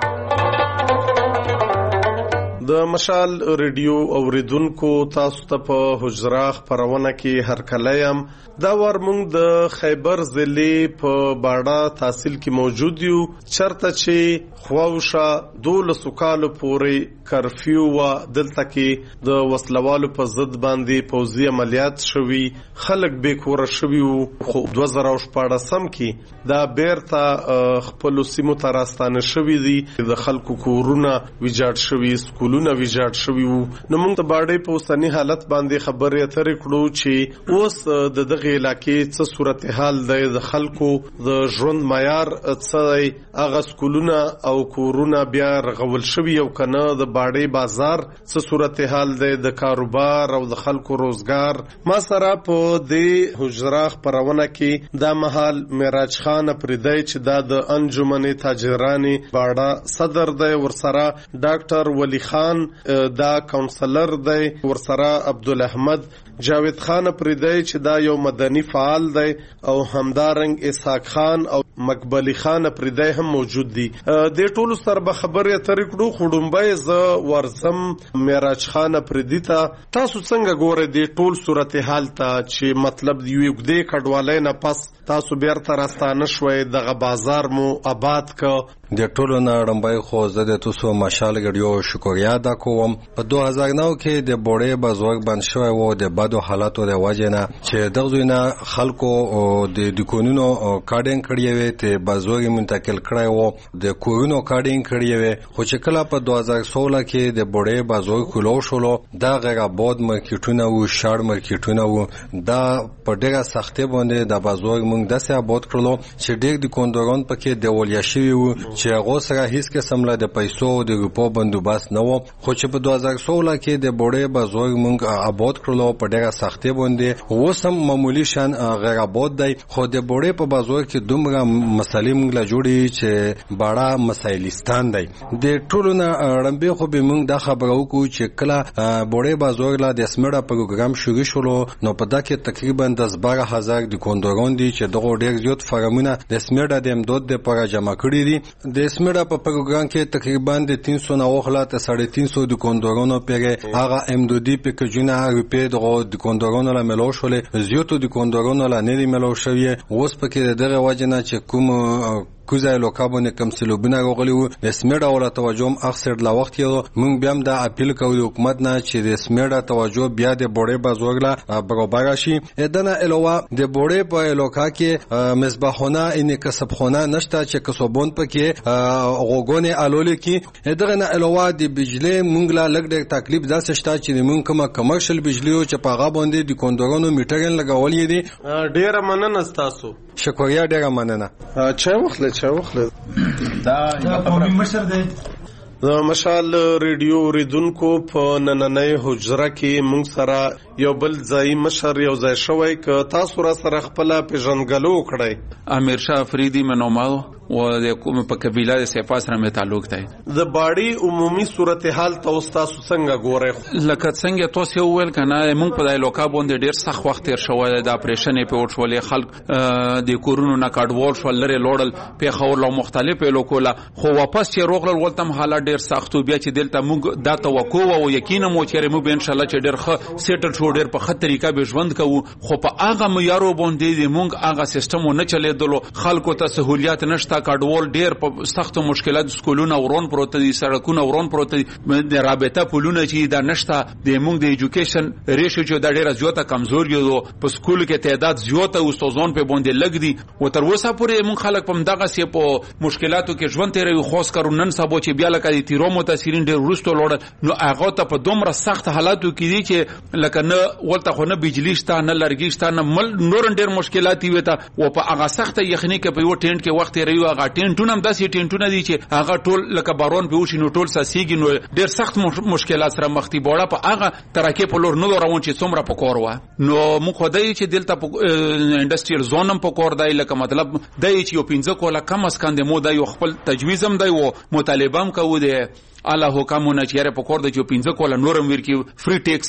د مشال ریډیو اوریدونکو تاسو ته په حجره خبرونه کې هر کله یم. دا ور موږ د خیبر ضلع په باړه تحصیل کې موجود یو چرته چې خواوشه دولس کال پورې کرفیو و دلته کې د وسلوالو په ضد باندې پوځي عملیات شوي خلک به کور شوي خو دوه زره شپاړسم کې دا بیرته خپل سیمو ته راستانه شوي دي. د خلکو کورونه ویجاړ شوي، سکولونه ویجاړ شوي وو. نو موږ د باړې په اوسني حالت باندې خبرې اترې کړو چې اوس د دغه علاقې څه صورتحال دی، د خلکو د ژوند معیار څه دی، هغه سکولونه او کورونه بیا رغول شوي او کنه، د باړې بازار څه صورتحال دی، د کاروبار او د خلکو روزګار. ما سره په دې حجره خبرونه کې دا مهال معراج خان پردی چې دا د انجمن تاجرانی باړه صدر دی، ورسره ډاکټر ولی خان دا کونسلر دی، ورسره عبدالاحمد جاوید خان پردی چې دا یو مدني فعال دی، او همدارنګ اسحاق خان او مقبلی خان پردی هم موجود دي. د ټولو سره به خبرې اترې کړو. خړومبای ز ورزم معراج خان پردی ته تاسو څنګه ګورئ د ټول صورتحال ته چې مطلب دی یو دې کډوالۍ نه پس تاسو بیرته راستانه شوي، دغه بازار مو آباد ک د ټولو نړمبای خو زه د تاسو مشال غړیو شکریا ادا کوم. په دوه هزار نو کې د بوړې بازوګ بند شوی وو د بدو حالاتو د وجنه چې دغه نه خلکو د دکونونو کارډینګ کړی وي ته بازوګ منتقل کړی وو د کورونو کارډینګ کړی وي خو چې کله په دوه هزار سولہ کې د بوړې بازوګ کلو شولو دا غیر آباد مارکیټونه وو شار مارکیټونه وو دا په ډیره سختي باندې د بازوګ موږ داسې آباد کړلو چې ډېر د کوندوران پکې د ولیا شوی وو چې هغه سره هیڅ قسم له د پیسو د روپو بندوبست نه وو خو چې په دوه هزار سولہ کې د بوړې بازوګ موږ آباد کړلو په ډیره سختي باندې اوس هم معمولی شان غیر آباد دی خو د بوړې په بازوګ کې دومره مسلې موږ لا جوړي چې باړه مسایلستان دی د ټولو نه رمبه خو به موږ د خبرو کو چې کله بوړې بازوګ لا د اسمړه پروګرام شروع شولو نو په دغه تقریبا دس بارہ هزار د کوندوران دي چې دغه ډېر زیات فرمونه د اسمړه د امداد لپاره جمع کړي دي د اسمړه په پروګرام کې تقریبا د تین سو نه وخلاته ساڑھے تین سو د کوندورانو پیګه هغه امدادي پکجونه روپې دغه د کوندورانو لا ملو شولې زیاتو د کوندورانو لا نه ملو شوی اوس پکې دغه وجنه چې کوم کوزای لوکابونه کم سلوبونه غوغلی وو د سمیډا ولا توجه اکثر لا وخت یو مونږ بیا هم د اپیل کوو حکومت نه چې د سمیډا توجه بیا د بوړې بازوګلا برابر شي ادنه الوا د بوړې په لوکا کې مصباحونه ان کسبخونه نشته چې کسبون پکې غوګونه الول کې ادغه نه الوا د بجلی مونږ لا لګ ډېر تکلیف داسې شته چې مونږ کومه کمرشل بجلی او چې پاغه باندې د کوندورانو میټرن لګولې دي. ډېر مننه تاسو. شکریا ډېر مننه. چا وخت چا وخت دا قومي مشر دی د مشال ریډیو ریدونکو په نننۍ حجره کې موږ سره یو بل ځای مشر یو ځای شوی ک تاسو را سره خپل پیژنګلو کړی. امیر شاه افریدی منوماو و د کوم په قبیله د سپاس سره مې تعلق دی. د باړي عمومي صورتحال تاسو تاسو څنګه ګورئ؟ لکه څنګه تاسو ویل کنه موږ په دای لوکا باندې ډیر سخت وخت تیر شوی د اپریشن په وټولې خلک د کورونو نه کډوال شول لري لوړل په خور له مختلفه لوکولا خو واپس چې روغل ولتم حالات ډیر سخت بیا چې دلته موږ دا توقع او یقینا مو چې موږ ان شاء الله چې ډیر ښه سیټل شو ډیر په خطر طریقه به ژوند کوو خو په هغه معیارو باندې موږ هغه سیستم نه چلیدلو خلکو ته سہولیات نشته کډوال ډیر په سخت مشکلات سکولونه ورون پروت دي سړکونه ورون پروت دي د رابطه پولونه چې دا نشته د موږ د ایجوکیشن ریشو چې دا ډیره زیاته کمزوري یو په سکول کې تعداد زیاته استادان په باندې لګ دي او تر اوسه پورې موږ خلک په دغه سی په مشکلاتو کې ژوند تیروي خاص کر نن سبا چې بیا لکه د تیرو متاثرین ډیر ورستو لوړ نو هغه ته په دومره سخت حالاتو کې دي چې لکه نه ولته خو نه بجلی شته نه لرګي شته نه مل نور ډیر مشکلات وي ته او په هغه سخت یخني کې په یو ټینټ کې وخت لري هغه ټینټونه هم داسې ټینټونه دي چې هغه ټول لکه بارون په وشي نو ټول ساسيږي نو ډیر سخت مشکلات سره مخ دي بوړه په هغه ترکه په لور نو روان چې څومره په کور و نو موږ خدای چې دلته په انډستریال زون هم په کور دی لکه مطلب دای چې یو پنځه کوله کم اس کاندې مو د یو خپل تجویز هم دی او مطالبه هم کوي دی الله حکمونه چې یې په کور د جو پنځه کوله نورم ورکی فری ټیکس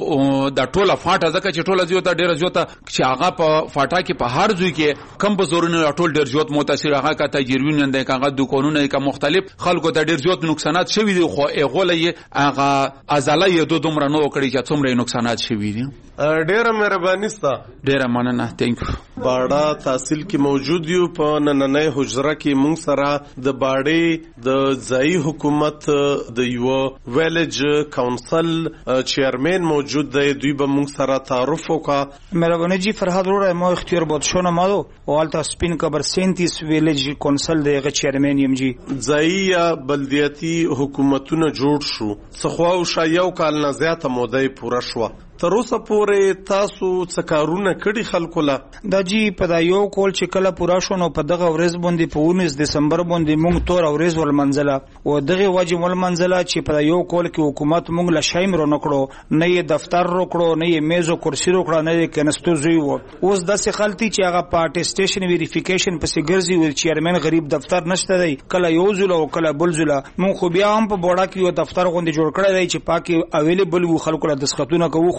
د ټوله فاټه ځکه چې ټوله زیاته ډیره زیاته چې هغه په فاټا کې په هر ځای کې کم په زورونه ټول ډیر زیات متاثر هغه کا تجربین نه هغه دکانونه کا مختلف خلکو ته ډیر زیات نقصانات شوي دي خو هغه هغه ازاله یو دومره نو کړی چې څومره نقصانات شوي دي. ډیره مهرباني ستا. ډیره مننه. تhank you. باړه تحصیل کې موجود یو په نننۍ حجره کې موږ سره د باړې د ځای حکومت د یو ویلج کونسل چیرمن موجود دی دوی به موږ سره تعارف وکړه. مهرباني جی فرهاد وروره ما اختیار بود شونه مالو والتا سپین کبر سینتیس ویلج کونسل دی غ چیرمن یم جی ځای بلدیاتی حکومتونه جوړ شو څخه او شایو کال نه زیاته موده پوره شو تر اوسه پورې تاسو څه کارونه کړي خلکو لا دا جی په دا یو کول چې کله پورا شو نو په دغه ورځ باندې په اونیس دسمبر باندې موږ تور ورځ ول منځله او دغه واجب ول منځله چې په یو کول کې حکومت موږ له شایم رو نکړو نه یې دفتر رو کړو نه یې میز او کرسی رو کړو نه یې کنستو زوی وو اوس داسې خلتي چې هغه پارټي سټیشن ویریفیکیشن پسې ګرځي ول چیرمن غریب دفتر نشته دی کله یو زول او کله بل زول موږ خو بیا هم په بوډا کې یو دفتر غونډه جوړ کړی دی چې پاکي اویلیبل وو خلکو له دسخطونه کوو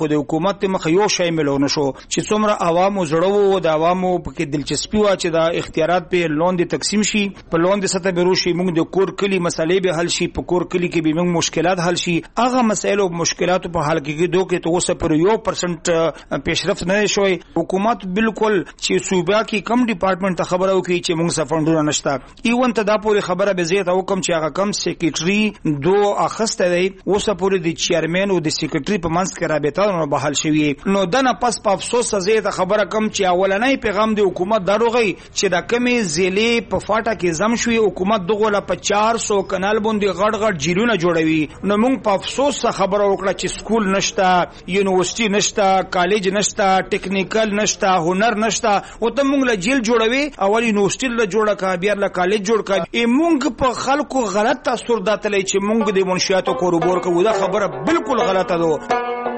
خو د حکومت مخ یو شی ملونه شو چې څومره عوامو زړه وو د عوامو په کې دلچسپي وا چې دا اختیارات په لوند تقسیم شي په لوند سطح به روشي موږ د کور کلی مسلې به حل شي په کور کلی کې به موږ مشکلات حل شي هغه مسایل او مشکلات په حل کې دوه کې تو پر یو پرسنټ پیشرفت نه شوی حکومت بالکل چې صوبه کې کم ډپارټمنټ ته خبره وکړي چې موږ سفندونه نشته ایون ته دا پوری خبره به زیات او کم چې هغه کم سیکریټري دو اخسته دی اوسه پوری د چیرمن او د سیکریټري په منځ کې رابطه نو بحال شوی نو دنه پس په افسوس زیات خبره کم چې اولنۍ پیغام د حکومت دروغی چې د کمی زیلې په فاټه کې زم شوی حکومت دغه ل په چار سو کنال باندې غړ غړ جیرونه جوړوي نو موږ په افسوس خبره وکړه چې سکول نشته یونیورسيټي نشته کالج نشته ټیکنیکل نشته هنر نشته او ته موږ له جیل جوړوي اول یونیورسيټي له جوړه کا بیا له کالج جوړ کا ای موږ په خلکو غلط تاثیر داتلې چې موږ د منشیاتو کاروبار کوو دا خبره بالکل غلطه ده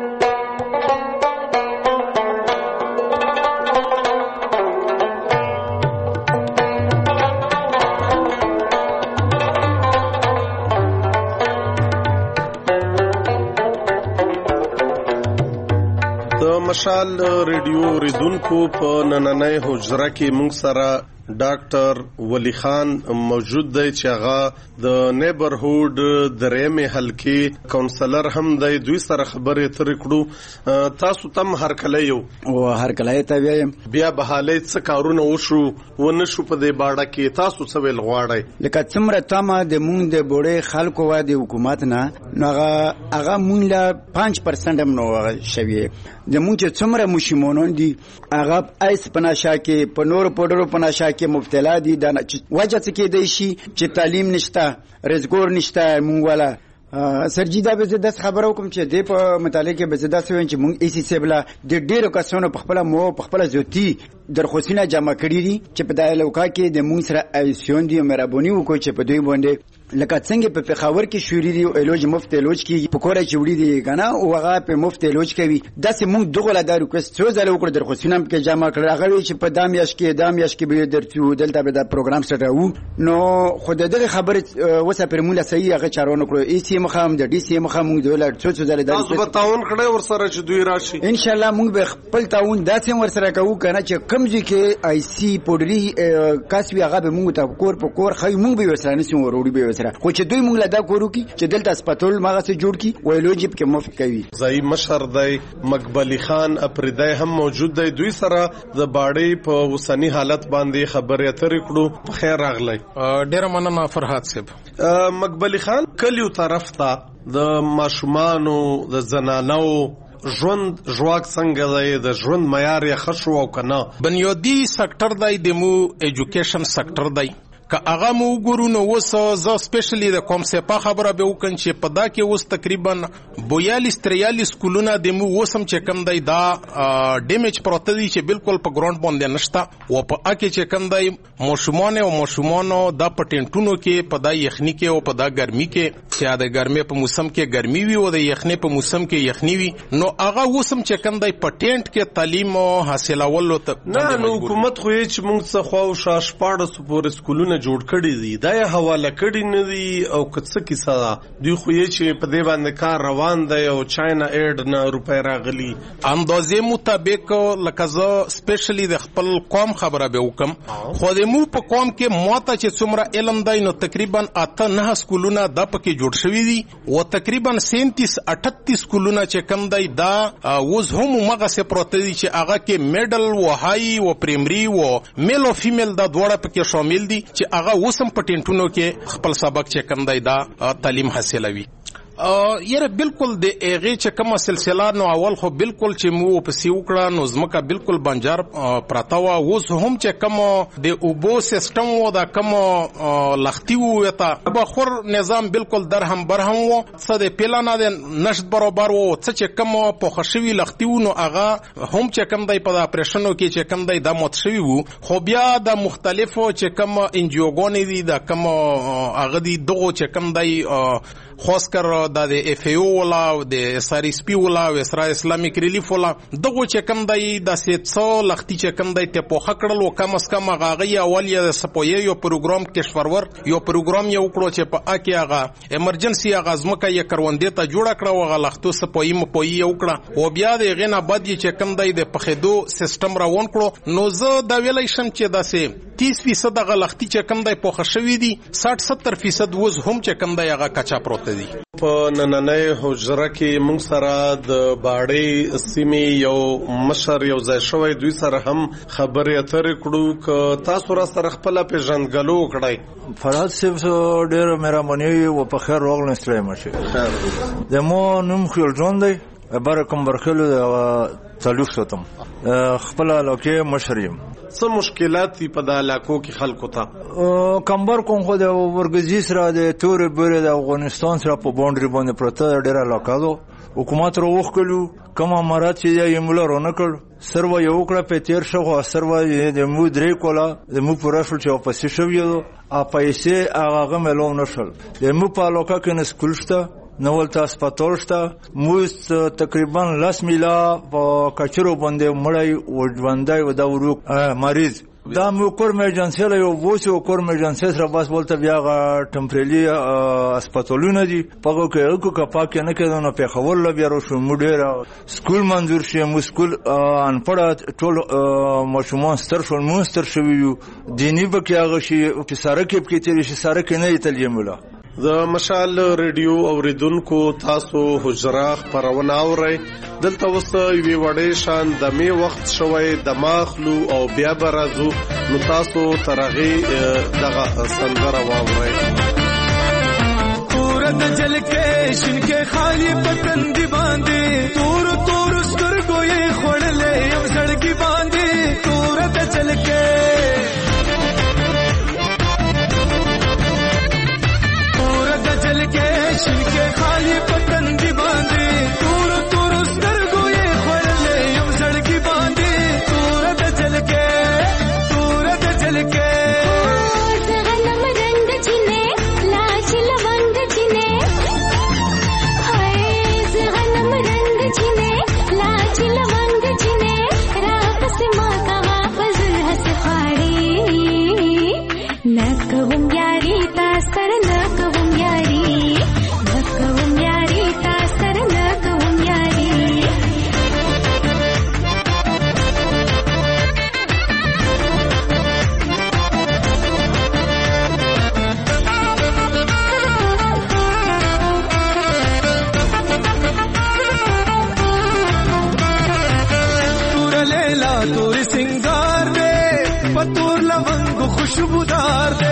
مشال ریډیو ریدونکو په نننۍ حجره کې موږ سره ډاکټر ولی خان موجود دی چې هغه د نیبرهود درېمې حلقې کونسلر هم دی دوی سره خبرې اترې کړو تاسو تم هر کله یو او هر کله ته ویم بیا به حالې څه کارونه وشو ونه شو په دې باړه کې تاسو څه ویل غواړئ لکه څومره تمه د مونږ د بوړې خلکو و د حکومت نه نو هغه هغه مونږ له پنځه پرسنټ هم نو شوی د مونږ چې څومره مشمونون دي هغه ایس پناشا کې په نور پډرو پناشا کې مبتلا دي دا وجه څه کې دی شي چې تعلیم نشته رزګور نشته مونږ والا سرجی دا به زده خبرو کوم چې د په متعلق به زده سوین چې مونږ ای سی سی بلا د ډیرو کسانو په خپل مو په خپل زوتی درخواستونه جمع کړی دي چې په دای لوکا کې د مونږ سره ایسیون دی مهرباني وکړي چې په دوی باندې لکه څنګه په پېښور کې شوري دی او الوج مفت الوج کې په کوره چې وړي دی کنه او هغه په مفت الوج کوي داسې مونږ دغه لا د ریکوست څو ځله وکړو درخواستونه کې جمع کړل هغه چې په دامیاش کې دامیاش کې به درته دلته به د پروګرام سره وو نو خو دغه خبره وسه پر مولا صحیح هغه چارونه کړو ای سی مخام د ډي سی مخام مونږ دولت څو څو ځله تاسو به تعاون کړئ ور سره چې دوی راشي ان شاء الله مونږ به خپل تعاون داسې ور سره کوو کنه چې کمزې کې آی سی پودري کاسوي هغه به مونږ ته کور په کور خای مونږ به وسره نسو وروړي به وسره خو چې دوی لا دا کورو کی چې دلته سپټول ماغه سره جوړ کی ویلوجیب کې مفت کوي زئی مشر دی مقبلی خان اپریدای هم موجود دی دوی سره د باړې په وسنی حالت باندې خبرې اترې کړو په خیر راغلی ډیر مننه فرحات صاحب مقبلی خان کلیو طرف ته د ماشومانو د زنانو ژوند ژواک څنګه دی د ژوند معیار یې ښه شو او کنه بنیادی سکتر دی د مو ایجوکیشن سکتر دی که هغه مو وګورو نو اوس زه سپیشلی د کوم سپا خبره به وکړم چې په دا کې اوس تقریبا بیالیس تریالیس سکولونه د مو اوس هم چې کم دی دا ډیمیج پروته دي چې بالکل په ګراوند باندې نشته او په اکه چې کم دی ماشومان او ماشومانو د پټینټونو کې په دا یخنی کې او په دا ګرمي کې چې د ګرمي په موسم کې ګرمي وي او د یخنی په موسم کې یخنی وي نو هغه اوس هم چې کم دی پټینټ کې تعلیم حاصلول ته نه نو حکومت خو یې چې موږ څه خو شاش پاړه سپور سکولونه جوړ کړی دي دا یې حواله کړی نه دي او کڅ کیسه ده دوی خو یې چې په دې باندې کار روان دی او چاینا ایډ نه روپې راغلي اندازې مطابق لکه زه سپیشلی د خپل قوم خبره به وکم خو د مو په قوم کې ماته چې څومره علم دی نو تقریبا اته نه سکولونه د پکې جوړ شوي دي او تقریبا سینتیس اٹھتیس سکولونه چې کم دی دا اوس هم مغه سه پروت دي چې هغه کې میډل او هاي او پرایمري او میل او فیمیل دا دواړه پکې شامل دي چې هغه وسم پټینټونو کې خپل سبق چې کم دی دا تعلیم حاصلوي یره بالکل د اغه چې کومه سلسله نو اول خو بالکل چې مو په سی وکړه نو زمکه بالکل بنجار پراته و اوس هم چې کوم د اوبو سیستم و دا کوم لختي و تا به خور نظام بالکل درهم برهم و څه د پلان د نشد برابر و څه چې کوم په خشوي لختي و نو هغه هم چې کوم دی په اپریشنو کې چې کوم دی د متشوي وو خو بیا د مختلفو چې کوم انجیوګونې دي د کوم هغه دي دغه چې کوم دی خاص کر د اف ای او ولا او د اس ار اس پی ولا او اسرا اسلامیک ریلیف ولا دغه چې کم دی د سیتسو لختي چې کم دی ته په خکړل او کم اس کم غاغي اول یا سپوی یو پروګرام کشورور یو پروګرام یو کړو چې په اکی هغه ایمرجنسي هغه ځمکه یې کروندې ته جوړ کړو هغه لختو سپوی م پوی یو کړه او بیا د غنا بد چې کم دی د پخېدو سیستم راون کړو نو زه دا ویلای شم چې داسې تیس فیصد هغه لختي چې کم دی پوخ شوی دي ساټ ستر فیصد وز هم چې کم دی هغه کچا پروت دي. په نننۍ حجره کې موږ سره د باړې سیمې یو مشر یو ځای شوی دوی سره هم خبرې اترې کړو ک تاسو را سره خپل پیژندګلو کړای فرات صاحب ډېر مهرباني او په خیر راغلی سلام شي د مو نوم خیل جون دی برکم برخلو تعلق ساتم خپل علاقه مشریم څه مشکلات په د علاقو کې خلکو ته کمبر کوم خو د ورګزی سره د تور بره د افغانستان سره په باونډري باندې پروت ډیر علاقه ده حکومت رو وښکلو کوم امارات چې یې مولر نه کړ سرو یو کړه په تیر شو سرو د مو درې کولا د مو پرشل چې په سی شو یو ا پیسې هغه ملو نشل د مو په علاقه کې نه سکول شته نول تاسو پاتول شته موږ تقریبا لاس میلا په کچرو باندې مړی او ژوندای و دا ورو مریض دا مو کور ایمرجنسي له یو وڅو کور ایمرجنسي سره بس بولته بیا ټمپرلی هسپتالونه دي په کې کو کپاک نه کېدو نو په خول ل بیا شو مډیر سکول منظور شي مو سکول ان پړه ټول مشمون ستر شو مونستر شوی دینی به کې هغه شي چې سره کې کې تیر شي سره کې نه تلجمله د مشال ریډیو اوریدونکو تاسو حجره خبرونه اورئ دلته وسه وی وړې شان د می وخت شوي د ماخلو او بیا برازو نو تاسو ترغي دغه سندره واورئ تور د جل کې شین کې خالی پتن دی باندې تور تور سترګو یې خړلې یم سړکی باندې تور د جل کې चल के शिनके खाली पतन दी बांधे तूर तूर स्तरगो ये खोले यम सड़की बांधे तूर द चल के तूर द चल के सगनम रंग चिने लाच लवंग चिने हाय सगनम रंग चिने लाच लवंग चिने रात से माता फजल हंस खाड़ी नकवम यारी तास्तर नकवम खुशबूदार दे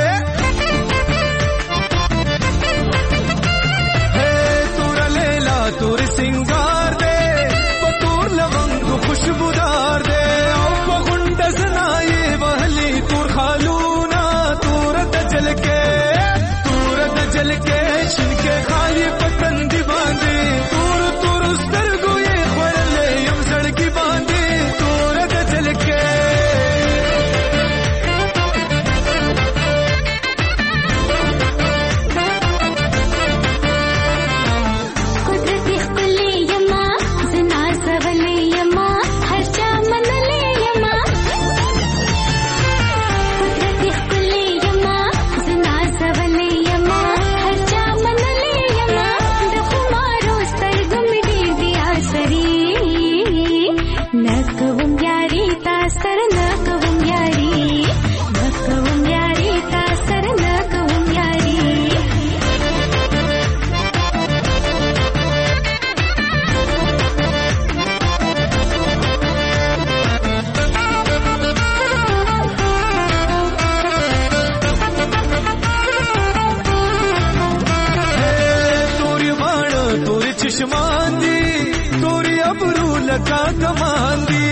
हे तूरा लेला तूर सिंगार दे पतूर लवंग खुशबूदार दे औ गुंड सनाए बहली तूर खालूना तूर दजल के तूर दजल के शिनके खाली पतन दी बांधे तूर तूर स्तरगो ये खड़ले यम सड़की बांधे तूर दजल के लगा कमांदी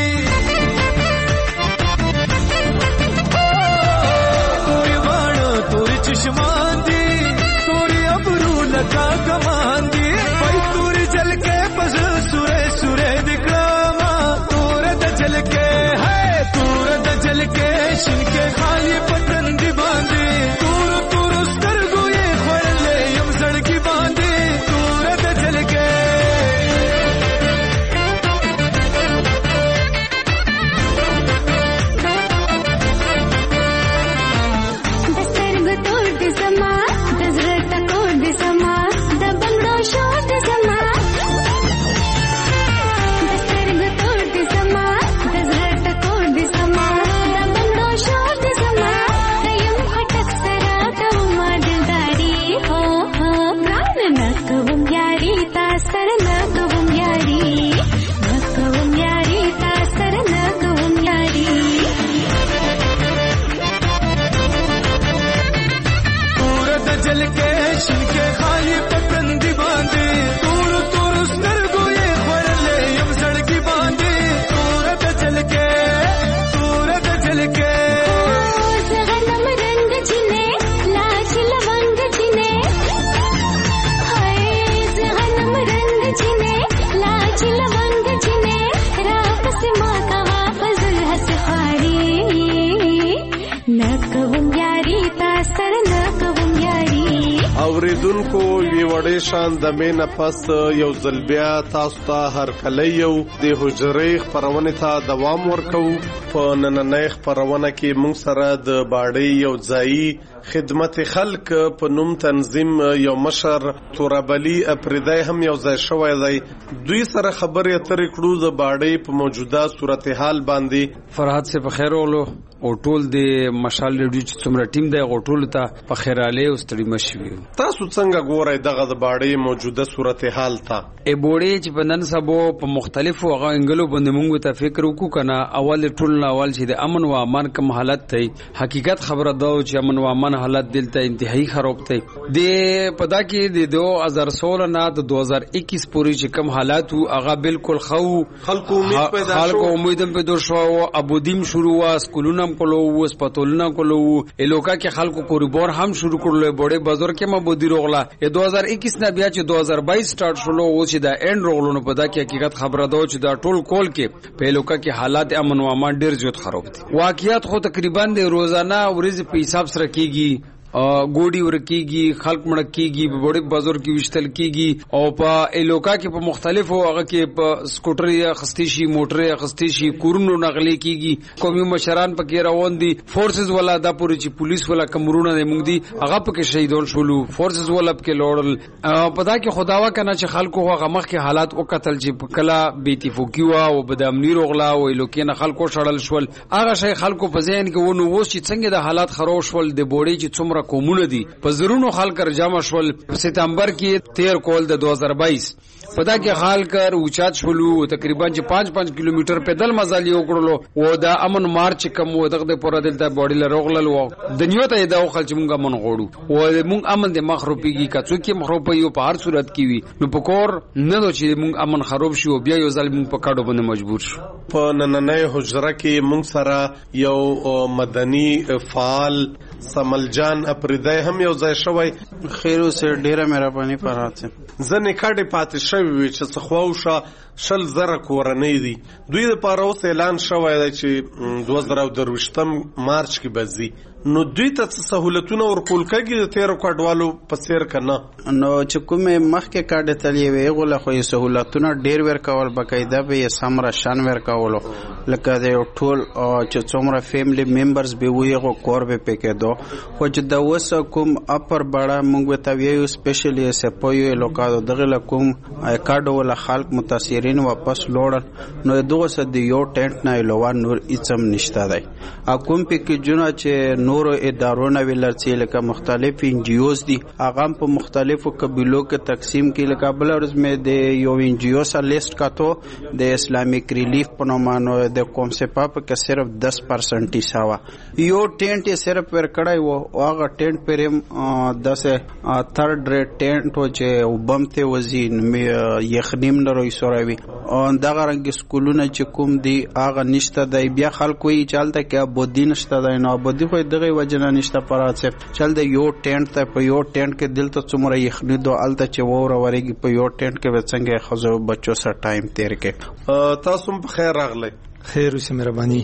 तोरी वाणो तोरी चश्मांदी तोरी अबरू लगा कमांदी भाई तोरी जल के पस सुरे सुरे दिक्रामा तोर द जल के है तोर द जल के शिनके खाली पतन दी बांधे तोर तोर स्तर गो ये खोले यम सड़की बांधे तोर اوریدونکو وی وړې شان د مینه پس یو ځل بیا تاسو ته هر کله یو د حجرې خبرونه ته دوام ورکو. په نننۍ خبرونه کې موږ سره د باډۍ یو ځای خدمت خلک په نوم تنظیم یو مشر تورابلی اپریدای هم یو ځای شوی دی. دوی سره خبرې اترې کړو د باډۍ په موجوده صورتحال باندې. فرحت سے بخیر اولو او ټول د مشال ریډیو چې څومره ټیم دی غوټول ته په خیراله او ستړي مشوي. تاسو څنګه ګورئ دغه د باډۍ موجوده صورتحال ته؟ ای بوړې چې په نن سبا په مختلفو هغه انګلو باندې موږ ته فکر وکړو کنه. اول ټول اول چې د امن او امان کوم حالت دی، حقیقت خبره دا چې امن او امان حالت دلته انتهایی خراب دی. د پدا کې د دو هزار سولہ نه د دو هزار اکیس پورې چې کوم حالات وو هغه بالکل خو خلکو امید پیدا شو، خلکو امید پیدا شو او ابودیم شروع وا سکولونه کولو هسپتالونه کولو الوکا کې خلکو کوریدور هم شروع کړل. بوړې بازار کې مبودی روغلا دو هزار اکیس نه بیا چې دو هزار بائیس سٹارټ شولو او چې دا اینډ روغلونو په دا کې حقیقت خبره ده چې دا ټول کول کې په الوکا کې حالات امن او امان ډیر زیات خراب دي. واقعیت خو تقریبا د روزانه ورځ په حساب سره کیږي، ګوډي ورکیږي، خلق مړکیږي، په وړي بازار کې وشتل کیږي او په الوکا کې په مختلفو هغه کې په سکوټر یا خستی شي، موټر یا خستی شي، کورونو نغلي کیږي. قومي مشران پکې روان دي، فورسز ولا د پوری چې پولیس ولا کمرونه نه مونږ دي هغه پکې شهیدون شولو، فورسز ولا پکې لوړل. پدا کې خداوا کنه چې خلکو هغه مخ کې حالات او قتل چې کلا بیتی فوکیوا او بدامنی روغلا او الوکې نه خلکو شړل شول. هغه شی خلکو په ذهن کې ونه ووس چې څنګه د حالات خراب شول. د بوړي چې څومره کومونه دي په زرونو خلک جمع شول. په سپتمبر کې تیر کول د دو هزار بائیس پدا کې حال کر اوچات شولو تقریبا چې پانچ پانچ کیلومتر پیدل مزل یو کړلو او دا امن مارچ کم و دغه پر دلته باډي لروغلل و دنیا ته دا خلک مونږه من غوړو او مونږ امن د مخروپیږي کڅو کې مخروپي او په هر صورت کې وي نو پکور نه دو چې مونږ امن خراب شي او بیا یو ځل مونږ په کاډو باندې مجبور شو. په نننۍ حجره کې مونږ سره یو مدني فعال سمل جان اپریدای هم یو ځای شوی. خیرو سره ډیره مهرباني پراته ځنې کډې پاتې شوی چې څه خواوشه شل زره کورنۍ دي. دوی لپاره اوس اعلان شوی دی چې دوه زره درویشتم مارچ کې بزي. نو دوی ته څه سہولتونه ورکول کېږي د تیرو کډوالو په څیر کنه؟ نو چې کومه مخکې کډې تلې وي غوله خو سہولتونه ډیر ورکول بقاعده به سمره شان ورکول لکه د ټول چې څومره فیملی ممبرز به وي غو کور به پکې دو خو چې د وسه کوم اپر بڑا مونږ ته ویو سپیشلی سپویو لوکادو دغه کوم کډو ول خلک متاثرین واپس لوړل نو دغه سد یو ټینټ نه لوان نور اڅم نشته دی. اكم پکې جنا چې نور ادارونه ولرسي لکه مختلف ان جی اوز دي هغه په مختلفو قبیلو کې تقسیم کې لکه بل ورځ مې د یو ان جی او سره لیست کاته د اسلامیک ریلیف په نومانو د کوم سپا په صرف دس پرسنٹ حساب یو ټینټ یې صرف ور کړای وو او هغه ټینټ پرم دس تھرڈ ریټ ټینټ و چې وبمته وزین مې یخنیم نه روي سوروي او دغه رنګ سکولونه چې کوم دي هغه نشته دی. بیا خلکو یې چالتہ کې ابودی نشته دی نو ابودی خو دغه وجنه نشته پراته چل د یو ټینټ ته په یو ټینټ کې دلته څومره یخنی دو الته چې وره ورېږي په یو ټینټ کې وڅنګه خزو بچو سره ټایم تیر کې. تاسو په خیر راغلی. خیر اوسه مهرباني.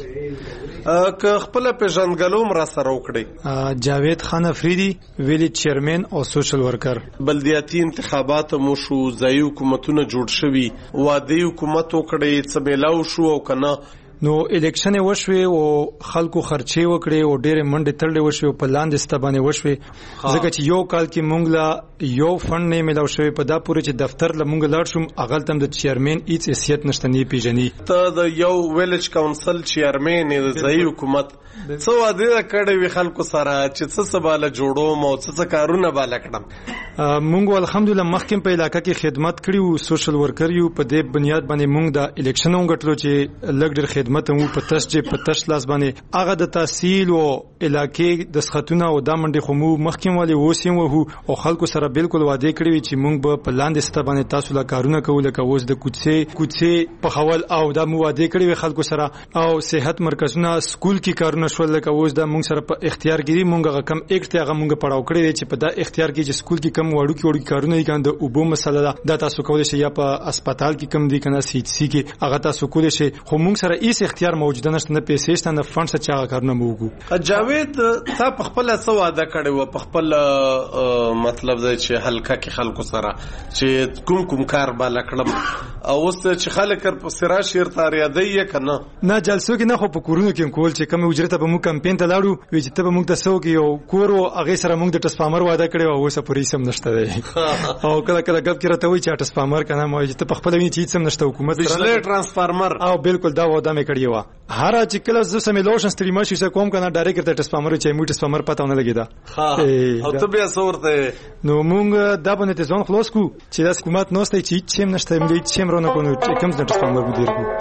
که خپل پیژنګلوم را سره وکړي. جاوید خان افریدی ویلی چیرمن او سوشل ورکر. بلدیاتي انتخابات مو شو، ځایي حکومتونه جوړ شوي، واده حکومت وکړي، څه میلاو شو او کنه نو الیکشن وشوي او خلکو خرچي وکړي او ډېر منډه تړلې وشوي په لاندې ستبانه وشوي ځکه چې یو کال کې مونږ لا یو فند نه ملاو شوی په دا پورې چې دفتر له مونږ لاړ شوم اغل تم د چیرمن هیڅ حیثیت نشته نه پیژني. ته د یو ویلج کونسل چیرمن د ځای حکومت څو واده کړي وی خلکو سره چې څه سباله جوړوم او څه کارونه بالا کړم. مونږ الحمدلله مخکې په علاقې کې خدمت کړیو سوشل ورکر یو په دې بنیاد باندې مونږ د الیکشن وګټلو چې لګ ډېر خدمت مو په تاسو چې په تاسو لاس باندې هغه د تحصیل او علاقې د سختونه او د منډي خو مو مخکې والی وسیم وو او خلکو سره بالکل وعده کړی چې مونږ به په لاندې ست باندې تاسو لا کارونه کول لکه اوس د کوڅې کوڅې په حوال او د مو وعده کړی خلکو سره او صحت مرکزونه سکول کې کارونه شول لکه اوس د مونږ سره په اختیارګری مونږ کم اکټ هغه مونږ پړاو کړی چې په دا اختیار کې چې سکول کې کم وړو کې وړو کارونه یې کاند او بو مسله ده د تاسو کولای شي یا په هسپتال کې کم دي کنه سی سی کې هغه تاسو کولای شي خو مونږ سره هیڅ هیڅ اختیار موجود نشته، نه پیسې شته، نه فند څه چا کارونه موږ. جاوید تا په خپل څه وعده کړی و په خپل مطلب دی چې حلقه کې خلکو سره چې کوم کوم کار بالا کړم او اوس چې خلک پر سرا شیر تار یادای کنه نه جلسو کې نه خو په کورونو کې کول چې کوم اجرت به موږ کمپین ته لاړو وی چې ته به موږ ته سو کې یو کورو هغه سره موږ د ټرانسفارمر وعده کړی او اوس پوری سم نشته دی او کله کله غب کې راته وی چې ټرانسفارمر کنه مو چې ته په خپل وی چې سم نشته حکومت بجلی ټرانسفارمر او بالکل دا وعده مې کړی و هر چې کله ز سمیلوشن ستریما شي کوم کنه ډایرکټ ټرانسفارمر چې موږ ټرانسفارمر پته نه لګیدا او ته بیا سورته نو موږ دا باندې ته ځون خلاص کو چې د حکومت نوسته چې چې نشته ملي چې مرونه کو نو کوم څه ټرانسفارمر مدیر کو.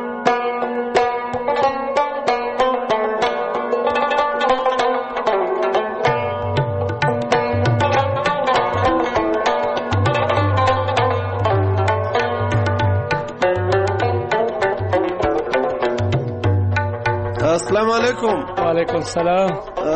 السلام علیکم. وعلیکم السلام.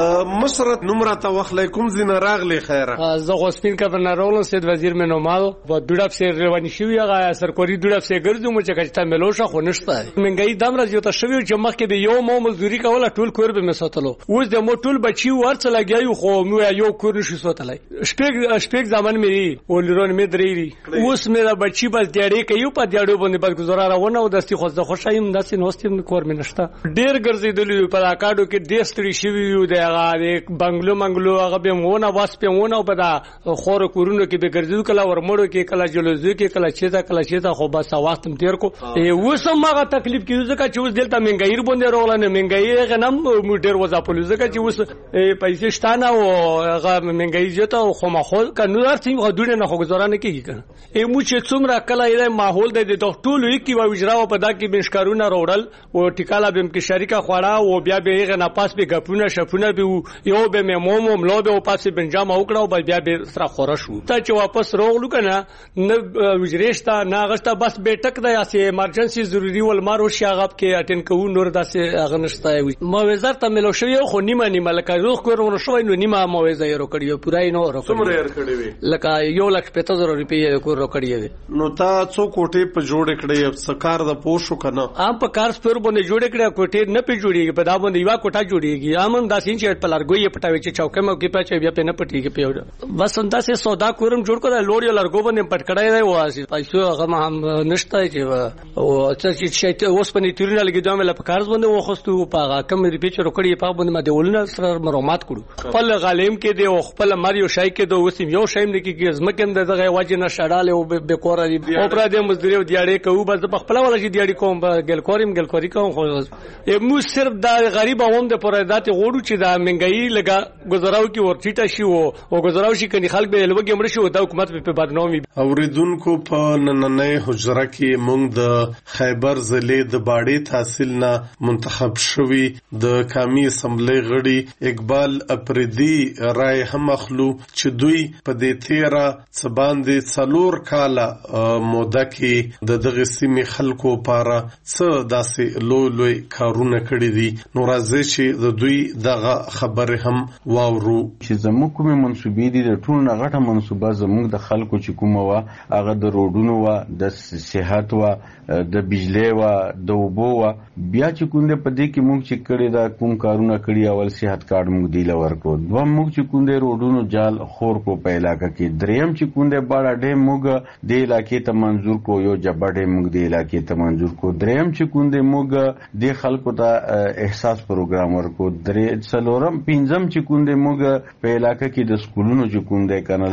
مشرت نمرة وخلیکم زینا راغلی خیره. زه غوسپین گورنرولم سید وزیر منومال با دوړه سره رواني شوی هغه سرکوري دوړه سره ګرځو مو چې کچته ملوشه خو نشته. منګي دم راځي ته شوی چې مخکې به یو مو مزدوري کوله ټول کور به مساتلو. اوس د مو ټول بچي ورڅ لګیایو خو مو یو کور نشي ساتلای. شپږ شپږ ځامن مې ولرون مې درېری. اوس مې بچي بس دیړې کوي په دیړو باندې بس گزاره راونه او دستي خو زه خوشایم داسې نوستیم کور مې نشته. ډېر ګرځیدلی په اکاډو کې ډېر ستړي شوی یو د هغه بنگلو منگلو هغه به مونه واس په مونه په دا خور کورونو کې به ګرځیدو کله ورمړو کې کله جلوزو کې کله چیتا کله چیتا خو بس وختم تیر کو اوس هغه تکلیف کې ځکه چې اوس دلته منګایر باندې روغلنه منګایر غنم ډېر وځه په ځکه چې اوس پیسې شتانه او هغه منګایر جته خو ماحول کنو درته غوډونه نه خو گزارانه کیږي کنه ایمو چې څومره کله یې ماحول د ټولو کې و وجراو په دا کې بنشکارونه روړل او ټیکاله بهم کې شریکه خوړه او بیا به یې نه پاس به غپونه شپونه به یو به مې مومو ملو به پاسې بنجام وکړو او بیا به سره خور شو ته چې واپس روغلو کنه نه وجریشتا نه غشتا بس به ټک د یاسه ایمرجنسي ضروری ول مارو شاغب کې اټین کوو نور داسې اغنشتای مو وزارت ملو شوی خو نیمه نیمه لکه روغ کورونه شوی نو نیمه مو وزای رو کړیو پورای نو رو کړیو لکه یو لک پته زره روپیه کور رو کړیو نو تا څو کوټه په جوړ کړی سکار د پوښو کنه ام په کار سپور باندې جوړ کړی کوټه نه په جوړیږي په دا باندې یو کوټه جوړیږي امن داسې چې په لارګوي پټاوي چې چوکه مو کې پچې بیا په نه پټیږي په بس انداسه سودا کورم جوړ کړه لوړ یو لارګو باندې پټ کړای دی واسي پیسو هغه هم نشته چې او چې شي اوس په نیټورینه لګي دوه مل په کارز باندې وخستو په کم ریپیچ روکړی په باندې ما دیولنه سره معلومات کړو خپل غالم کې دی او خپل مریو شای کې دوه وسیم یو شایم نه کېږي زمکم دغه واجب نه شړاله او به کور دی او پر دې مزدوري او دیاړې کوو بس په خپل ولا چې دیاړې کوم ګل کوریم ګل کوری کوم خو مو صرف دا غریب عوام د پرایدات غوړو چې دا منګي لګا گزاراو کی ورچیټا شي او گزاراو شي کني خلک به لوګي مړ شي او د حکومت په بدنامي اوریدونکو په نننې حجره کې موږ د خیبر ضلع د باړې تحصیل نه منتخب شوی د قومي اسمبلی غړي اقبال اپریدي رائے هم اخلو چې دوی په دې تیرا سباندې څلور کاله موده کې د دغه سیمې خلکو لپاره څه داسې لوی لوی کارونه کړی دي نو راځي چې د دوی دغه خبره هم واورو چې زموږ کومه منسوبې دي د ټول نه غټه منسوبه زموږ د خلکو چې کومه وا هغه د روډونو وا د صحت وا د بجلی وا د اوبو وا بیا چې کوم د پدې کې موږ چې کړی دا کوم کارونه کړی اول صحت کارت موږ دی لور کو دوه موږ چې کوم د روډونو جال خور کو په علاقې کې دریم چې کوم د باړه ډې موږ د علاقې ته منظور کو یو جبړې موږ د علاقې ته منظور کو دریم چې کوم د موږ د خلکو ته احساس پروګرام ورکو درې څلورم پنځم چې کوم د موږ په علاقې کې د سکولونو چې کوم د کنه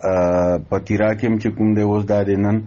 لکه پتیرا کې چې کوم د اوس د نن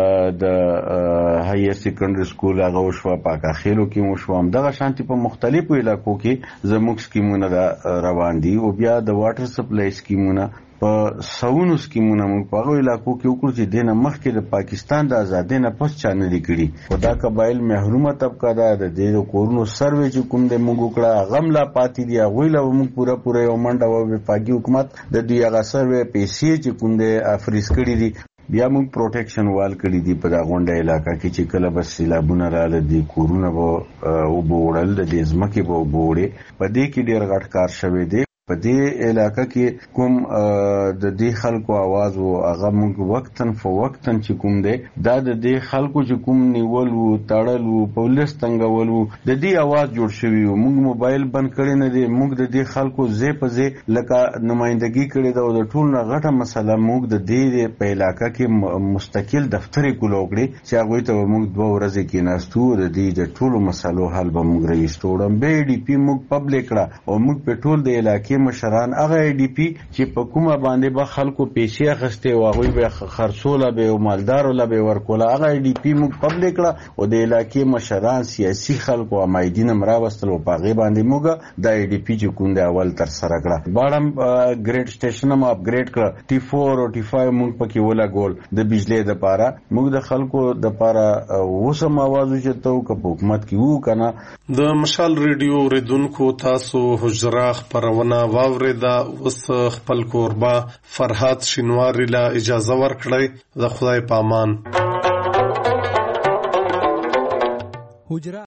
د هایر سیکنډري سکول هغه وشو پاکه خېلو کې وشو هم دغه شانتي په مختلفو علاقو کې زموږ سکیمونه روان دي او بیا د واټر سپلای سکیمونه په ساونو سکیمونه موږ په هغه علاقو کې وکړو چې دینه مخکې د پاکستان د ازادۍ نه پس چا نه کړي خدا قبایل محرومه طبقه ده د دې کورونو سروې چې کوم د موږ وکړه غملا پاتې دی هغه له موږ پورا پورا یو منډه و وفاقي حکومت د دوی هغه سروې پیسې چې کوم د افریس کړي دي بیا موږ پروټیکشن وال کړی دی په دا غونډه علاقہ کې چې کله بس سیلابونه رااله دي کورونه به او بوړل د دې ځمکې به وبوړي په دې کې ډېر غټ کار شوی دی په دې علاقې کې کوم د دې خلکو आवाज وو هغه موږ وقتن فو وقتن چې کوم دی دا د دې خلکو چې کوم نیول وو تړل وو پولیس څنګه ول د دې आवाज جوړ شوی وو موږ موبایل بند کړی نه دی موږ د دې خلکو زی په زی لکه نمائندګي کړی دا د ټول نه غټه مسله موږ د دې په علاقې کې مستقل دفتر کولوګړي چې هغه ته موږ دوه ورځې کې ناستو د دې د ټولو مسلو حل به موږ رئیسټوړم به ډي پی موږ پبلک کړه او موږ په ټول د علاقې مشران هغه ډي پی چې په کومه باندې به خلکو پیسې اخستې او هغه به خرڅوله به او مالدار له به ورکوله هغه ډي پی موږ پبلک کړه او د علاقې مشران سیاسي خلکو امایدین مراوستل او پاغه باندې موږ د ډي پی چې کوم د اول تر سره کړه باړم ګریډ سټیشن هم اپګریډ کړه ټي فور او ټي فایو موږ پکې ولا ګول د بجلی د پاره موږ د خلکو د پاره وسم आवाज چته او په حکومت کې وو کنه د مشال ریډیو ریدونکو تاسو حجراخ پرونه واوریدا وس خپل کوربا فرحات شینواری لا اجازه ورکړی د خدای پامان.